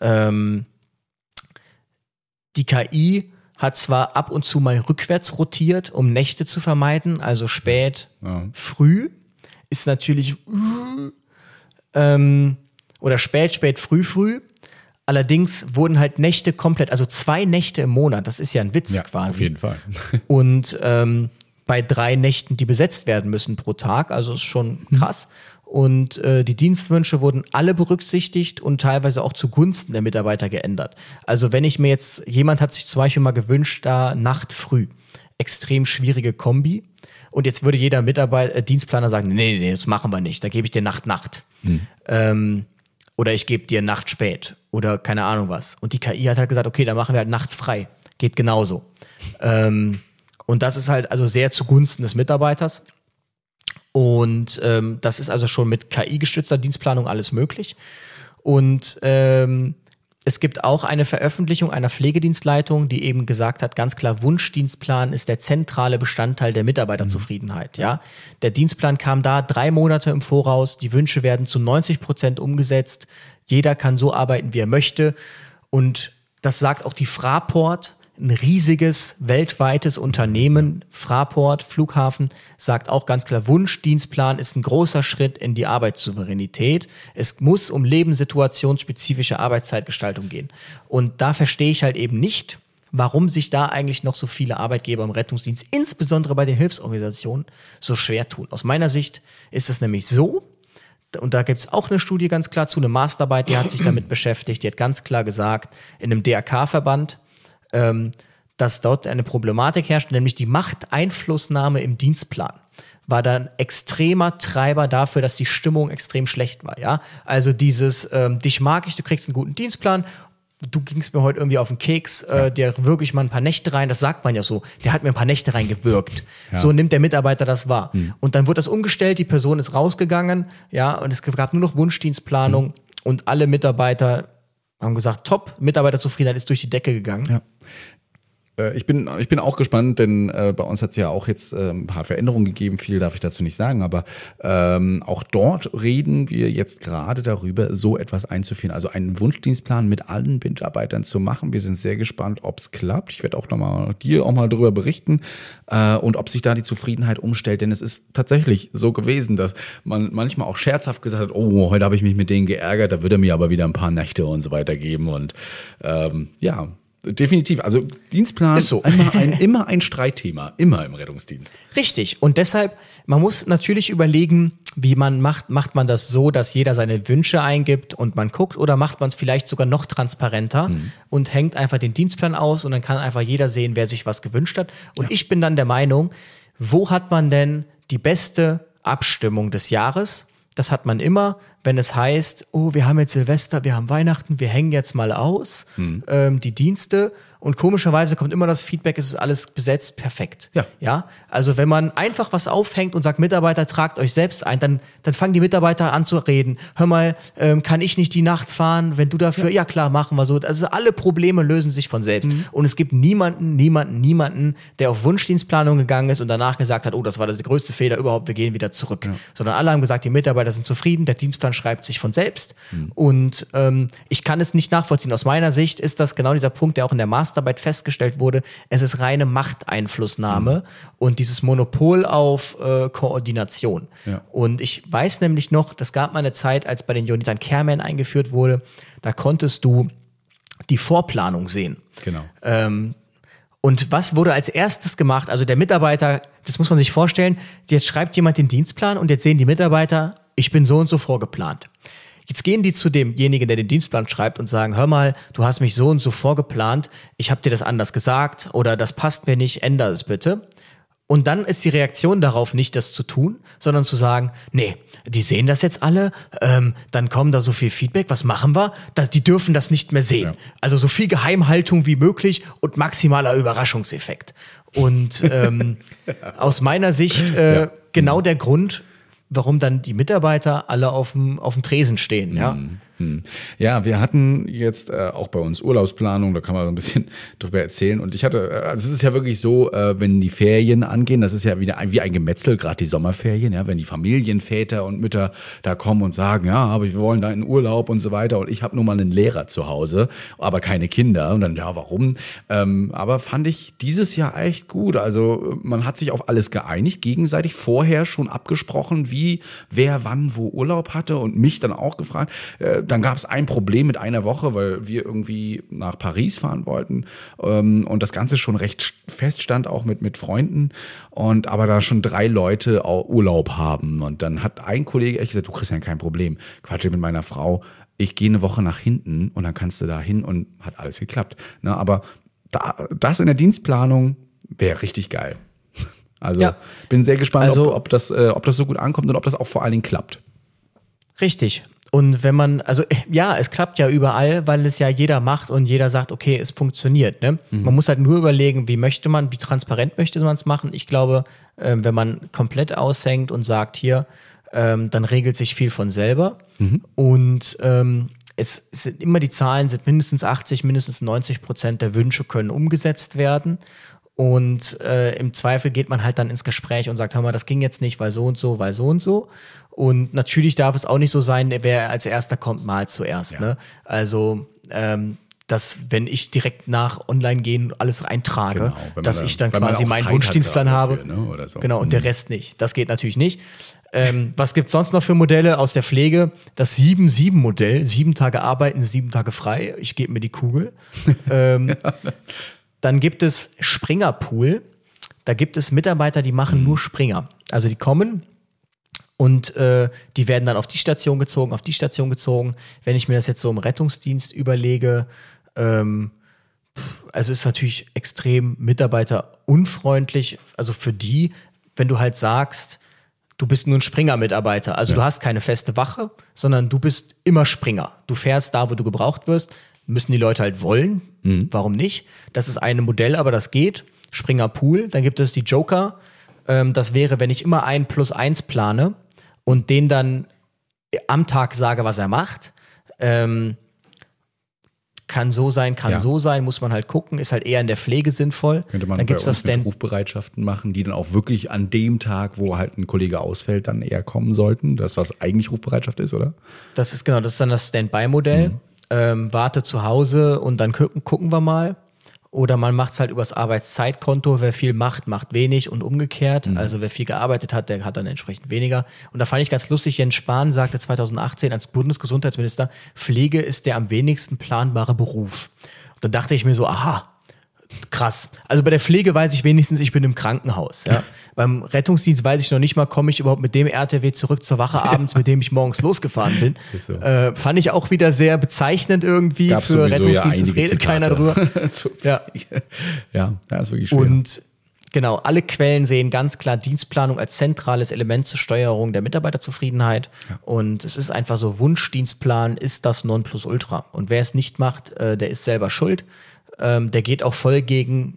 die KI hat zwar ab und zu mal rückwärts rotiert, um Nächte zu vermeiden, also spät, früh, ist natürlich oder spät, früh. Allerdings wurden halt Nächte komplett, also 2 Nächte im Monat, das ist ja ein Witz quasi. Auf jeden Fall. Und bei 3 Nächten, die besetzt werden müssen pro Tag, also ist schon krass. Und die Dienstwünsche wurden alle berücksichtigt und teilweise auch zugunsten der Mitarbeiter geändert. Also wenn jemand hat sich zum Beispiel mal gewünscht, da Nacht früh, extrem schwierige Kombi. Und jetzt würde jeder Dienstplaner sagen, nee, das machen wir nicht, da gebe ich dir Nacht. Oder ich gebe dir Nacht spät oder keine Ahnung was. Und die KI hat halt gesagt, okay, dann machen wir halt Nacht frei. Geht genauso. Und das ist halt also sehr zugunsten des Mitarbeiters. Und das ist also schon mit KI-gestützter Dienstplanung alles möglich. Und es gibt auch eine Veröffentlichung einer Pflegedienstleitung, die eben gesagt hat, ganz klar, Wunschdienstplan ist der zentrale Bestandteil der Mitarbeiterzufriedenheit. Ja? Der Dienstplan kam da 3 Monate im Voraus, die Wünsche werden zu 90% umgesetzt, jeder kann so arbeiten, wie er möchte. Und das sagt auch die Fraport, ein riesiges weltweites Unternehmen, Fraport, Flughafen, sagt auch ganz klar, Wunschdienstplan ist ein großer Schritt in die Arbeitssouveränität. Es muss um lebenssituationsspezifische Arbeitszeitgestaltung gehen. Und da verstehe ich halt eben nicht, warum sich da eigentlich noch so viele Arbeitgeber im Rettungsdienst, insbesondere bei den Hilfsorganisationen, so schwer tun. Aus meiner Sicht ist es nämlich so, und da gibt es auch eine Studie ganz klar zu, eine Masterarbeit, die hat sich damit beschäftigt, die hat ganz klar gesagt, in einem DRK-Verband, dass dort eine Problematik herrscht, nämlich die Machteinflussnahme im Dienstplan war dann extremer Treiber dafür, dass die Stimmung extrem schlecht war. Ja, also dieses dich mag ich, du kriegst einen guten Dienstplan, du gingst mir heute irgendwie auf den Keks, der wirke ich mal ein paar Nächte rein, das sagt man ja so, der hat mir ein paar Nächte reingewirkt. Ja. So nimmt der Mitarbeiter das wahr. Und dann wird das umgestellt, die Person ist rausgegangen, ja, und es gab nur noch Wunschdienstplanung und alle Mitarbeiter haben gesagt, top, Mitarbeiterzufriedenheit ist durch die Decke gegangen. Ja. Ich bin auch gespannt, denn bei uns hat es ja auch jetzt ein paar Veränderungen gegeben, viel darf ich dazu nicht sagen, aber auch dort reden wir jetzt gerade darüber, so etwas einzuführen, also einen Wunschdienstplan mit allen Mitarbeitern zu machen. Wir sind sehr gespannt, ob es klappt. Ich werde auch dir auch mal darüber berichten und ob sich da die Zufriedenheit umstellt, denn es ist tatsächlich so gewesen, dass man manchmal auch scherzhaft gesagt hat, oh, heute habe ich mich mit denen geärgert, da würde er mir aber wieder ein paar Nächte und so weiter geben und ja, definitiv. Also Dienstplan ist so immer ein Streitthema, immer im Rettungsdienst. Richtig. Und deshalb, man muss natürlich überlegen, wie man macht man das so, dass jeder seine Wünsche eingibt und man guckt, oder macht man es vielleicht sogar noch transparenter und hängt einfach den Dienstplan aus und dann kann einfach jeder sehen, wer sich was gewünscht hat. Und ich bin dann der Meinung, wo hat man denn die beste Abstimmung des Jahres? Das hat man immer, wenn es heißt, oh, wir haben jetzt Silvester, wir haben Weihnachten, wir hängen jetzt mal aus, die Dienste. Und komischerweise kommt immer das Feedback, es ist alles besetzt, perfekt. Ja. Also wenn man einfach was aufhängt und sagt, Mitarbeiter, tragt euch selbst ein, dann fangen die Mitarbeiter an zu reden. Hör mal, kann ich nicht die Nacht fahren, wenn du dafür, ja klar, machen wir so. Also alle Probleme lösen sich von selbst. Und es gibt niemanden, der auf Wunschdienstplanung gegangen ist und danach gesagt hat, oh, das war der größte Fehler überhaupt, wir gehen wieder zurück. Sondern alle haben gesagt, die Mitarbeiter sind zufrieden, der Dienstplan schreibt sich von selbst. Und ich kann es nicht nachvollziehen. Aus meiner Sicht ist das genau dieser Punkt, der auch in der Masterarbeit festgestellt wurde, es ist reine Machteinflussnahme und dieses Monopol auf Koordination. Ja. Und ich weiß nämlich noch, das gab mal eine Zeit, als bei den Jonathan Kerman eingeführt wurde, da konntest du die Vorplanung sehen. Genau. Und was wurde als erstes gemacht? Also der Mitarbeiter, das muss man sich vorstellen, jetzt schreibt jemand den Dienstplan und jetzt sehen die Mitarbeiter, ich bin so und so vorgeplant. Jetzt gehen die zu demjenigen, der den Dienstplan schreibt und sagen, hör mal, du hast mich so und so vorgeplant, ich habe dir das anders gesagt oder das passt mir nicht, ändere es bitte. Und dann ist die Reaktion darauf nicht, das zu tun, sondern zu sagen, nee, die sehen das jetzt alle, dann kommen da so viel Feedback, was machen wir? Die dürfen das nicht mehr sehen. Ja. Also so viel Geheimhaltung wie möglich und maximaler Überraschungseffekt. Und aus meiner Sicht genau der Grund, warum dann die Mitarbeiter alle auf dem Tresen stehen, ja. Ja, wir hatten jetzt auch bei uns Urlaubsplanung, da kann man so ein bisschen drüber erzählen. Und ich hatte, also es ist ja wirklich so, wenn die Ferien angehen, das ist ja wieder wie ein Gemetzel, gerade die Sommerferien, ja, wenn die Familienväter und Mütter da kommen und sagen, ja, aber wir wollen da in Urlaub und so weiter. Und ich habe nur mal einen Lehrer zu Hause, aber keine Kinder. Und dann, ja, warum? Aber fand ich dieses Jahr echt gut. Also man hat sich auf alles geeinigt, gegenseitig vorher schon abgesprochen, wie, wer wann wo Urlaub hatte und mich dann auch gefragt. Dann gab es ein Problem mit einer Woche, weil wir irgendwie nach Paris fahren wollten und das Ganze schon recht feststand, auch mit Freunden und aber da schon 3 Leute auch Urlaub haben und dann hat ein Kollege echt gesagt, du Christian, kein Problem, quatsche mit meiner Frau, ich gehe eine Woche nach hinten und dann kannst du da hin und hat alles geklappt. Ne, aber das in der Dienstplanung wäre richtig geil. Also bin sehr gespannt, ob das so gut ankommt und ob das auch vor allen Dingen klappt. Richtig. Und wenn man, also ja, es klappt ja überall, weil es ja jeder macht und jeder sagt, okay, es funktioniert. Ne? Man muss halt nur überlegen, wie transparent möchte man es machen. Ich glaube, wenn man komplett aushängt und sagt, hier, dann regelt sich viel von selber. Und es sind immer die Zahlen, sind mindestens 80, mindestens 90% der Wünsche können umgesetzt werden. Und im Zweifel geht man halt dann ins Gespräch und sagt, hör mal, das ging jetzt nicht, weil so und so, weil so und so. Und natürlich darf es auch nicht so sein, wer als Erster kommt, mal zuerst. Ja. Ne? Also, dass wenn ich direkt nach online gehen alles eintrage, dass ich dann quasi meinen Wunschdienstplan habe. Dafür, ne? Oder so. Genau, und der Rest nicht. Das geht natürlich nicht. Was gibt's sonst noch für Modelle aus der Pflege? Das 7-7-Modell, 7 Tage arbeiten, 7 Tage frei. Ich gebe mir die Kugel. Dann gibt es Springerpool. Da gibt es Mitarbeiter, die machen nur Springer. Also die kommen und die werden dann auf die Station gezogen. Wenn ich mir das jetzt so im Rettungsdienst überlege, also ist natürlich extrem mitarbeiterunfreundlich. Also für die, wenn du halt sagst, du bist nur ein Springer-Mitarbeiter. Also du hast keine feste Wache, sondern du bist immer Springer. Du fährst da, wo du gebraucht wirst. Müssen die Leute halt wollen. Warum nicht? Das ist ein Modell, aber das geht. Springer Pool. Dann gibt es die Joker. Das wäre, wenn ich immer 1+1 plane und den dann am Tag sage, was er macht. Kann so sein, so sein, muss man halt gucken, ist halt eher in der Pflege sinnvoll. Könnte man dann bei uns mit Rufbereitschaften machen, die dann auch wirklich an dem Tag, wo halt ein Kollege ausfällt, dann eher kommen sollten. Das, was eigentlich Rufbereitschaft ist, oder? Das ist dann das Standby-Modell. Warte zu Hause und dann gucken wir mal. Oder man macht es halt übers Arbeitszeitkonto. Wer viel macht, macht wenig und umgekehrt. Also wer viel gearbeitet hat, der hat dann entsprechend weniger. Und da fand ich ganz lustig, Jens Spahn sagte 2018 als Bundesgesundheitsminister, Pflege ist der am wenigsten planbare Beruf. Und dann dachte ich mir so, aha, krass. Also bei der Pflege weiß ich wenigstens, ich bin im Krankenhaus. Ja. Beim Rettungsdienst weiß ich noch nicht mal, komme ich überhaupt mit dem RTW zurück zur Wache abends, mit dem ich morgens losgefahren bin. So. Fand ich auch wieder sehr bezeichnend irgendwie. Gab's für Rettungsdienst. Es redet keiner drüber. Ja, ist wirklich schwer. Und Genau, alle Quellen sehen ganz klar Dienstplanung als zentrales Element zur Steuerung der Mitarbeiterzufriedenheit. Ja. Und es ist einfach so, Wunschdienstplan ist das Nonplusultra. Und wer es nicht macht, der ist selber schuld. Der geht auch voll gegen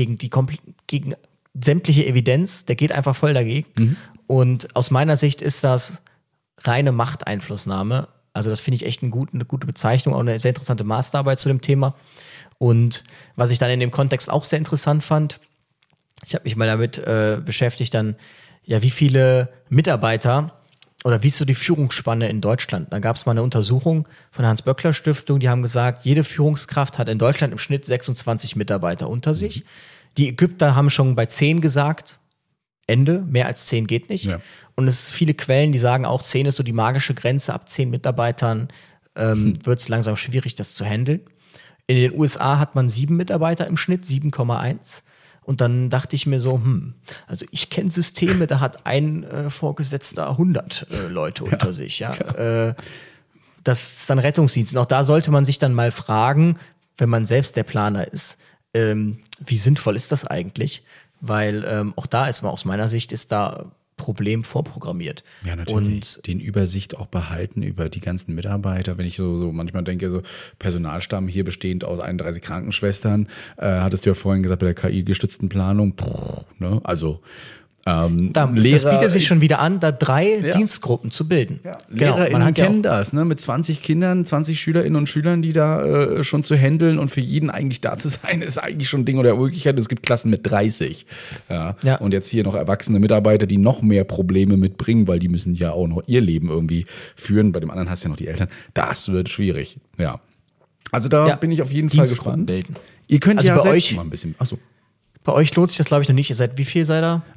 sämtliche Evidenz, der geht einfach voll dagegen. Mhm. Und aus meiner Sicht ist das reine Machteinflussnahme. Also das finde ich echt eine gute Bezeichnung, auch eine sehr interessante Masterarbeit zu dem Thema. Und was ich dann in dem Kontext auch sehr interessant fand, ich habe mich mal damit beschäftigt, dann, ja, wie viele Mitarbeiter oder wie ist so die Führungsspanne in Deutschland? Da gab es mal eine Untersuchung von der Hans-Böckler-Stiftung, die haben gesagt, jede Führungskraft hat in Deutschland im Schnitt 26 Mitarbeiter unter sich. Die Ägypter haben schon bei 10 gesagt, Ende, mehr als 10 geht nicht. Ja. Und es sind viele Quellen, die sagen auch, 10 ist so die magische Grenze, ab 10 Mitarbeitern wird es langsam schwierig, das zu handeln. In den USA hat man 7 Mitarbeiter im Schnitt, 7,1. Und dann dachte ich mir so, also ich kenne Systeme, da hat ein Vorgesetzter 100 Leute unter sich. Ja. Das ist dann Rettungsdienst. Und auch da sollte man sich dann mal fragen, wenn man selbst der Planer ist, wie sinnvoll ist das eigentlich? Weil auch da ist man aus meiner Sicht, ist da Problem vorprogrammiert. Ja, natürlich. Und den Übersicht auch behalten über die ganzen Mitarbeiter. Wenn ich so manchmal denke, so Personalstamm hier bestehend aus 31 Krankenschwestern, hattest du ja vorhin gesagt, bei der KI-gestützten Planung, ne? Also das bietet sich schon wieder an, da 3 Dienstgruppen zu bilden. Ja. Genau, LehrerInnen kennen das, ne? Mit 20 Kindern, 20 Schülerinnen und Schülern, die da schon zu handeln und für jeden eigentlich da zu sein, ist eigentlich schon ein Ding oder Möglichkeit. Es gibt Klassen mit 30. Ja. Und jetzt hier noch erwachsene Mitarbeiter, die noch mehr Probleme mitbringen, weil die müssen ja auch noch ihr Leben irgendwie führen. Bei dem anderen hast du ja noch die Eltern. Das wird schwierig. Ja. Also da bin ich auf jeden Fall gespannt. Bilden. Ihr könnt also ja bei selbst euch mal ein bisschen. Achso. Bei euch lohnt sich das, glaube ich, noch nicht. Ihr seid, wie viel seid ihr?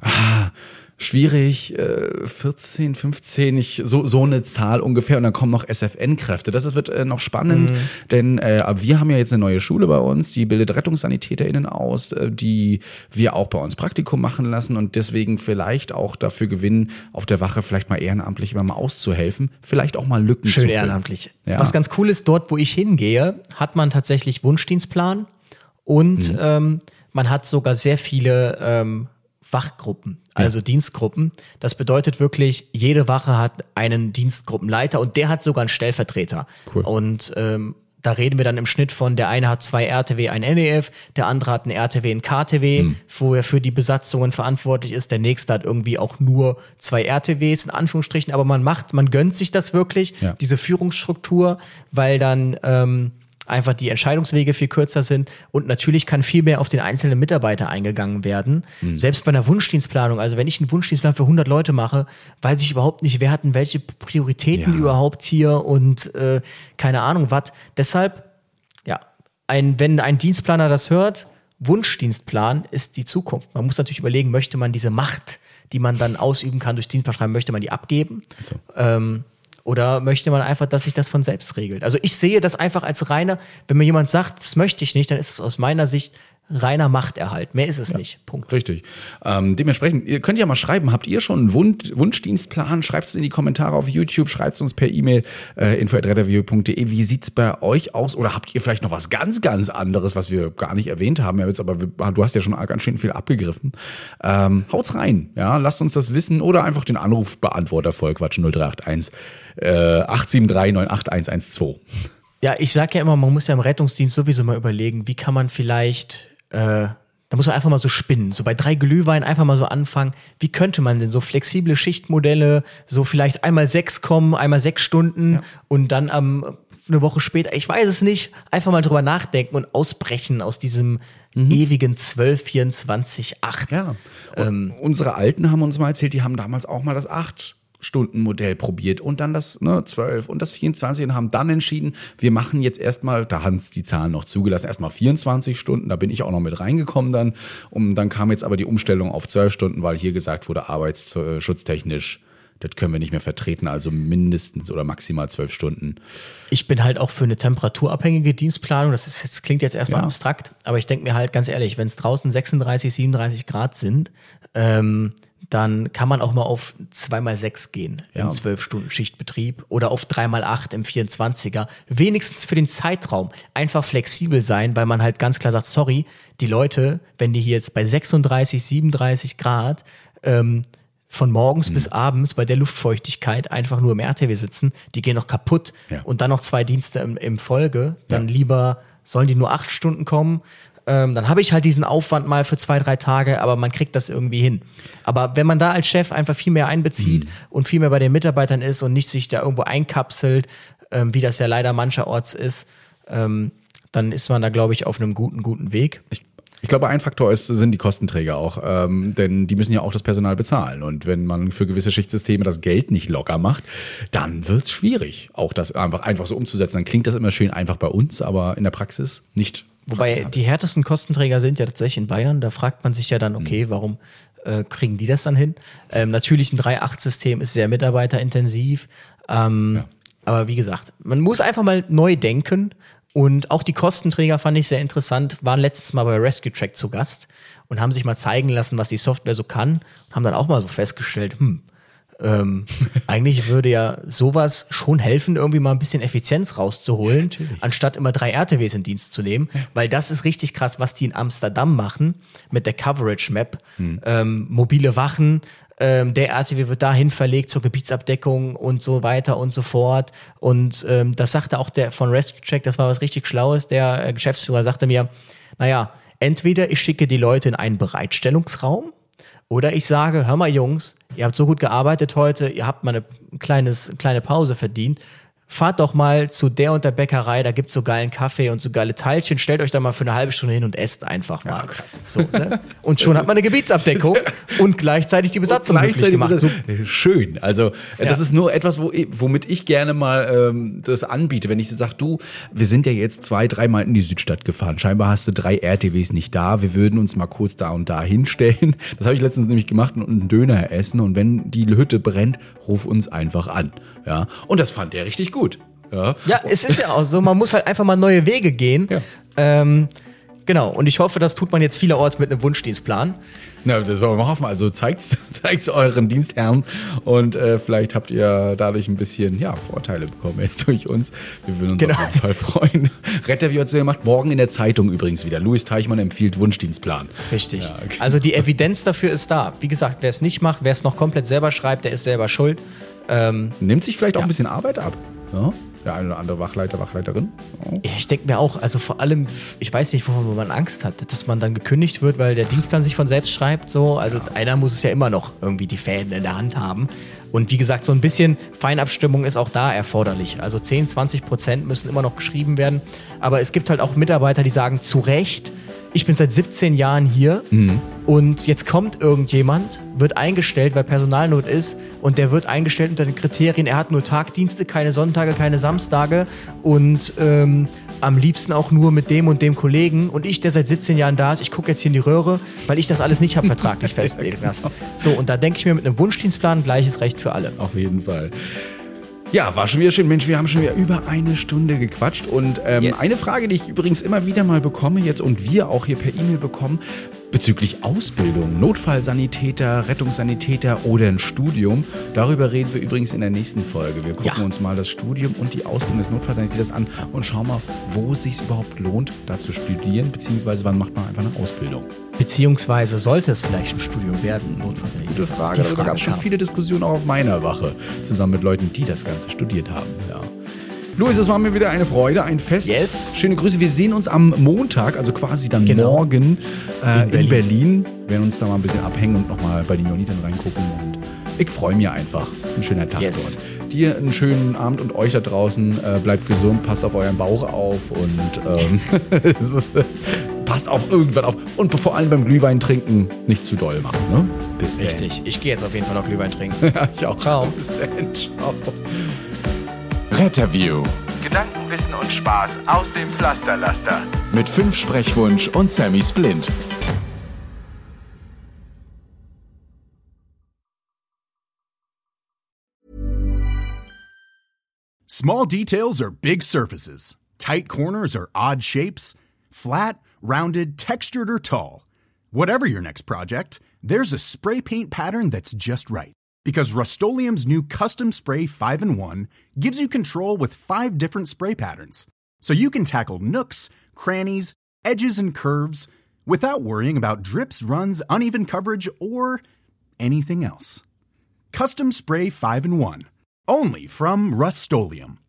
Schwierig, 14, 15, so eine Zahl ungefähr. Und dann kommen noch SFN-Kräfte. Das wird noch spannend, denn wir haben ja jetzt eine neue Schule bei uns, die bildet RettungssanitäterInnen aus, die wir auch bei uns Praktikum machen lassen und deswegen vielleicht auch dafür gewinnen, auf der Wache vielleicht mal ehrenamtlich immer mal auszuhelfen, vielleicht auch mal Lücken zu füllen. Schön ehrenamtlich. Ja. Was ganz cool ist, dort, wo ich hingehe, hat man tatsächlich Wunschdienstplan und man hat sogar sehr viele Wachgruppen, also Dienstgruppen. Das bedeutet wirklich, jede Wache hat einen Dienstgruppenleiter und der hat sogar einen Stellvertreter. Cool. Und da reden wir dann im Schnitt von, der eine hat 2 RTW, ein NEF, der andere hat einen RTW, ein KTW, wo er für die Besatzungen verantwortlich ist. Der nächste hat irgendwie auch nur 2 RTWs, in Anführungsstrichen. Aber man gönnt sich das wirklich, diese Führungsstruktur, weil dann einfach die Entscheidungswege viel kürzer sind und natürlich kann viel mehr auf den einzelnen Mitarbeiter eingegangen werden. Selbst bei einer Wunschdienstplanung, also wenn ich einen Wunschdienstplan für 100 Leute mache, weiß ich überhaupt nicht, wer hat denn welche Prioritäten überhaupt hier und keine Ahnung was. Deshalb, wenn ein Dienstplaner das hört, Wunschdienstplan ist die Zukunft. Man muss natürlich überlegen, möchte man diese Macht, die man dann ausüben kann durch Dienstplan schreiben, möchte man die abgeben? So. Oder möchte man einfach, dass sich das von selbst regelt? Also ich sehe das einfach als reiner, wenn mir jemand sagt, das möchte ich nicht, dann ist es aus meiner Sicht reiner Machterhalt. Mehr ist es nicht. Punkt. Richtig. Dementsprechend, ihr könnt ja mal schreiben, habt ihr schon einen Wunschdienstplan? Schreibt es in die Kommentare auf YouTube, schreibt es uns per E-Mail info@retterview.de. Wie sieht's bei euch aus? Oder habt ihr vielleicht noch was ganz, ganz anderes, was wir gar nicht erwähnt haben? Aber du hast ja schon ganz schön viel abgegriffen. Haut's rein, ja, lasst uns das wissen oder einfach den Anrufbeantworter vollquatschen 0381 873 98112. Ja, ich sag ja immer, man muss ja im Rettungsdienst sowieso mal überlegen, wie kann man vielleicht, da muss man einfach mal so spinnen, so bei 3 Glühwein einfach mal so anfangen, wie könnte man denn so flexible Schichtmodelle, so vielleicht einmal 6 kommen, einmal 6 Stunden und dann eine Woche später, ich weiß es nicht, einfach mal drüber nachdenken und ausbrechen aus diesem ewigen 12, 24, 8. Ja, unsere Alten haben uns mal erzählt, die haben damals auch mal das 8-Stunden-Modell probiert und dann das 12 und das 24 und haben dann entschieden, wir machen jetzt erstmal, da haben es die Zahlen noch zugelassen, erstmal 24 Stunden, da bin ich auch noch mit reingekommen dann und dann kam jetzt aber die Umstellung auf 12 Stunden, weil hier gesagt wurde, arbeitsschutztechnisch, das können wir nicht mehr vertreten, also mindestens oder maximal 12 Stunden. Ich bin halt auch für eine temperaturabhängige Dienstplanung, das klingt jetzt erstmal abstrakt, aber ich denke mir halt ganz ehrlich, wenn es draußen 36, 37 Grad sind, dann kann man auch mal auf 2x6 gehen im 12-Stunden-Schichtbetrieb oder auf 3x8 im 24er. Wenigstens für den Zeitraum einfach flexibel sein, weil man halt ganz klar sagt, sorry, die Leute, wenn die hier jetzt bei 36, 37 Grad von morgens bis abends bei der Luftfeuchtigkeit einfach nur im RTW sitzen, die gehen noch kaputt. Ja. Und dann noch 2 Dienste im Folge, dann lieber sollen die nur 8 Stunden kommen. Dann habe ich halt diesen Aufwand mal für 2-3 Tage, aber man kriegt das irgendwie hin. Aber wenn man da als Chef einfach viel mehr einbezieht und viel mehr bei den Mitarbeitern ist und nicht sich da irgendwo einkapselt, wie das ja leider mancherorts ist, dann ist man da, glaube ich, auf einem guten Weg. Ich glaube, ein Faktor sind die Kostenträger auch, denn die müssen ja auch das Personal bezahlen. Und wenn man für gewisse Schichtsysteme das Geld nicht locker macht, dann wird es schwierig, auch das einfach so umzusetzen. Dann klingt das immer schön einfach bei uns, aber in der Praxis nicht. Wobei die härtesten Kostenträger sind ja tatsächlich in Bayern. Da fragt man sich ja dann, okay, warum kriegen die das dann hin? Natürlich ein 3-8-System ist sehr mitarbeiterintensiv. Aber wie gesagt, man muss einfach mal neu denken. Und auch die Kostenträger fand ich sehr interessant, waren letztes Mal bei Rescue Track zu Gast und haben sich mal zeigen lassen, was die Software so kann. Und haben dann auch mal so festgestellt, eigentlich würde ja sowas schon helfen, irgendwie mal ein bisschen Effizienz rauszuholen, anstatt immer 3 RTWs in Dienst zu nehmen. Weil das ist richtig krass, was die in Amsterdam machen mit der Coverage Map. Mobile Wachen, der RTW wird dahin verlegt zur Gebietsabdeckung und so weiter und so fort. Und das sagte auch der von Rescue Check, das war was richtig Schlaues, der Geschäftsführer sagte mir, naja, entweder ich schicke die Leute in einen Bereitstellungsraum oder ich sage, hör mal Jungs, ihr habt so gut gearbeitet heute, ihr habt mal eine kleine Pause verdient. Fahrt doch mal zu der und der Bäckerei, da gibt's so geilen Kaffee und so geile Teilchen, stellt euch da mal für eine halbe Stunde hin und esst einfach mal. Ja, krass. So, ne? Und schon hat man eine Gebietsabdeckung und gleichzeitig die Besatzung möglich gemacht. So. Schön, also das ist nur etwas, womit ich gerne mal das anbiete, wenn ich so sage, du, wir sind ja jetzt 2-3 Mal in die Südstadt gefahren, scheinbar hast du 3 RTWs nicht da, wir würden uns mal kurz da und da hinstellen. Das habe ich letztens nämlich gemacht und einen Döner essen und wenn die Hütte brennt, ruf uns einfach an. Ja, und das fand er richtig gut. Ja, es ist ja auch so, man muss halt einfach mal neue Wege gehen. Ja. Genau, und ich hoffe, das tut man jetzt vielerorts mit einem Wunschdienstplan. Na, das wollen wir mal hoffen. Also zeigt's euren Dienstherren und vielleicht habt ihr dadurch ein bisschen Vorteile bekommen jetzt durch uns. Wir würden uns auf jeden Fall freuen. Retterview hat es ja gemacht, morgen in der Zeitung übrigens wieder. Louis Teichmann empfiehlt Wunschdienstplan. Richtig. Ja, okay. Also die Evidenz dafür ist da. Wie gesagt, wer es nicht macht, wer es noch komplett selber schreibt, der ist selber schuld. Nimmt sich vielleicht auch ein bisschen Arbeit ab. Ja? Der eine oder andere Wachleiter, Wachleiterin. Oh. Ich denke mir auch, also vor allem, ich weiß nicht, wovon man Angst hat, dass man dann gekündigt wird, weil der Dienstplan sich von selbst schreibt. So. Also einer muss es ja immer noch irgendwie die Fäden in der Hand haben. Und wie gesagt, so ein bisschen Feinabstimmung ist auch da erforderlich. Also 10-20% müssen immer noch geschrieben werden. Aber es gibt halt auch Mitarbeiter, die sagen, zu Recht, ich bin seit 17 Jahren hier und jetzt kommt irgendjemand, wird eingestellt, weil Personalnot ist und der wird eingestellt unter den Kriterien, er hat nur Tagdienste, keine Sonntage, keine Samstage und am liebsten auch nur mit dem und dem Kollegen und ich, der seit 17 Jahren da ist, ich gucke jetzt hier in die Röhre, weil ich das alles nicht habe vertraglich festlegen lassen. So, und da denke ich mir mit einem Wunschdienstplan, gleiches Recht für alle. Auf jeden Fall. Ja, war schon wieder schön. Mensch, wir haben schon wieder über 1 Stunde gequatscht. Und eine Frage, die ich übrigens immer wieder mal bekomme jetzt und wir auch hier per E-Mail bekommen, bezüglich Ausbildung, Notfallsanitäter, Rettungssanitäter oder ein Studium. Darüber reden wir übrigens in der nächsten Folge. Wir gucken uns mal das Studium und die Ausbildung des Notfallsanitäters an und schauen mal, wo es sich überhaupt lohnt, da zu studieren, beziehungsweise wann macht man einfach eine Ausbildung. Beziehungsweise sollte es vielleicht ein Studium werden, Notfallsanitäter? Gute Frage. Da gab es schon viele Diskussionen auch auf meiner Wache, zusammen mit Leuten, die das Ganze studiert haben. Ja. Louis, es war mir wieder eine Freude, ein Fest. Yes. Schöne Grüße. Wir sehen uns am Montag, also quasi dann morgen in Berlin. Wir werden uns da mal ein bisschen abhängen und nochmal bei den Jonitern reingucken. Und ich freue mich einfach. Ein schöner Tag dort. Dir einen schönen Abend und euch da draußen. Bleibt gesund, passt auf euren Bauch auf und passt auf irgendwann auf. Und vor allem beim Glühwein trinken nicht zu doll machen. Ne? Bis dann. Richtig. Ich gehe jetzt auf jeden Fall noch Glühwein trinken. Ja, ich auch. Ciao. Bis dann. Ciao. Retterview. Gedanken, Wissen und Spaß aus dem Pflasterlaster. Mit 5 Sprechwunsch und Sammy Splint. Small details are big surfaces. Tight corners are odd shapes. Flat, rounded, textured, or tall. Whatever your next project, there's a spray paint pattern that's just right. Because Rust-Oleum's new Custom Spray 5-in-1 gives you control with 5 different spray patterns. So you can tackle nooks, crannies, edges, and curves without worrying about drips, runs, uneven coverage, or anything else. Custom Spray 5-in-1. Only from Rust-Oleum.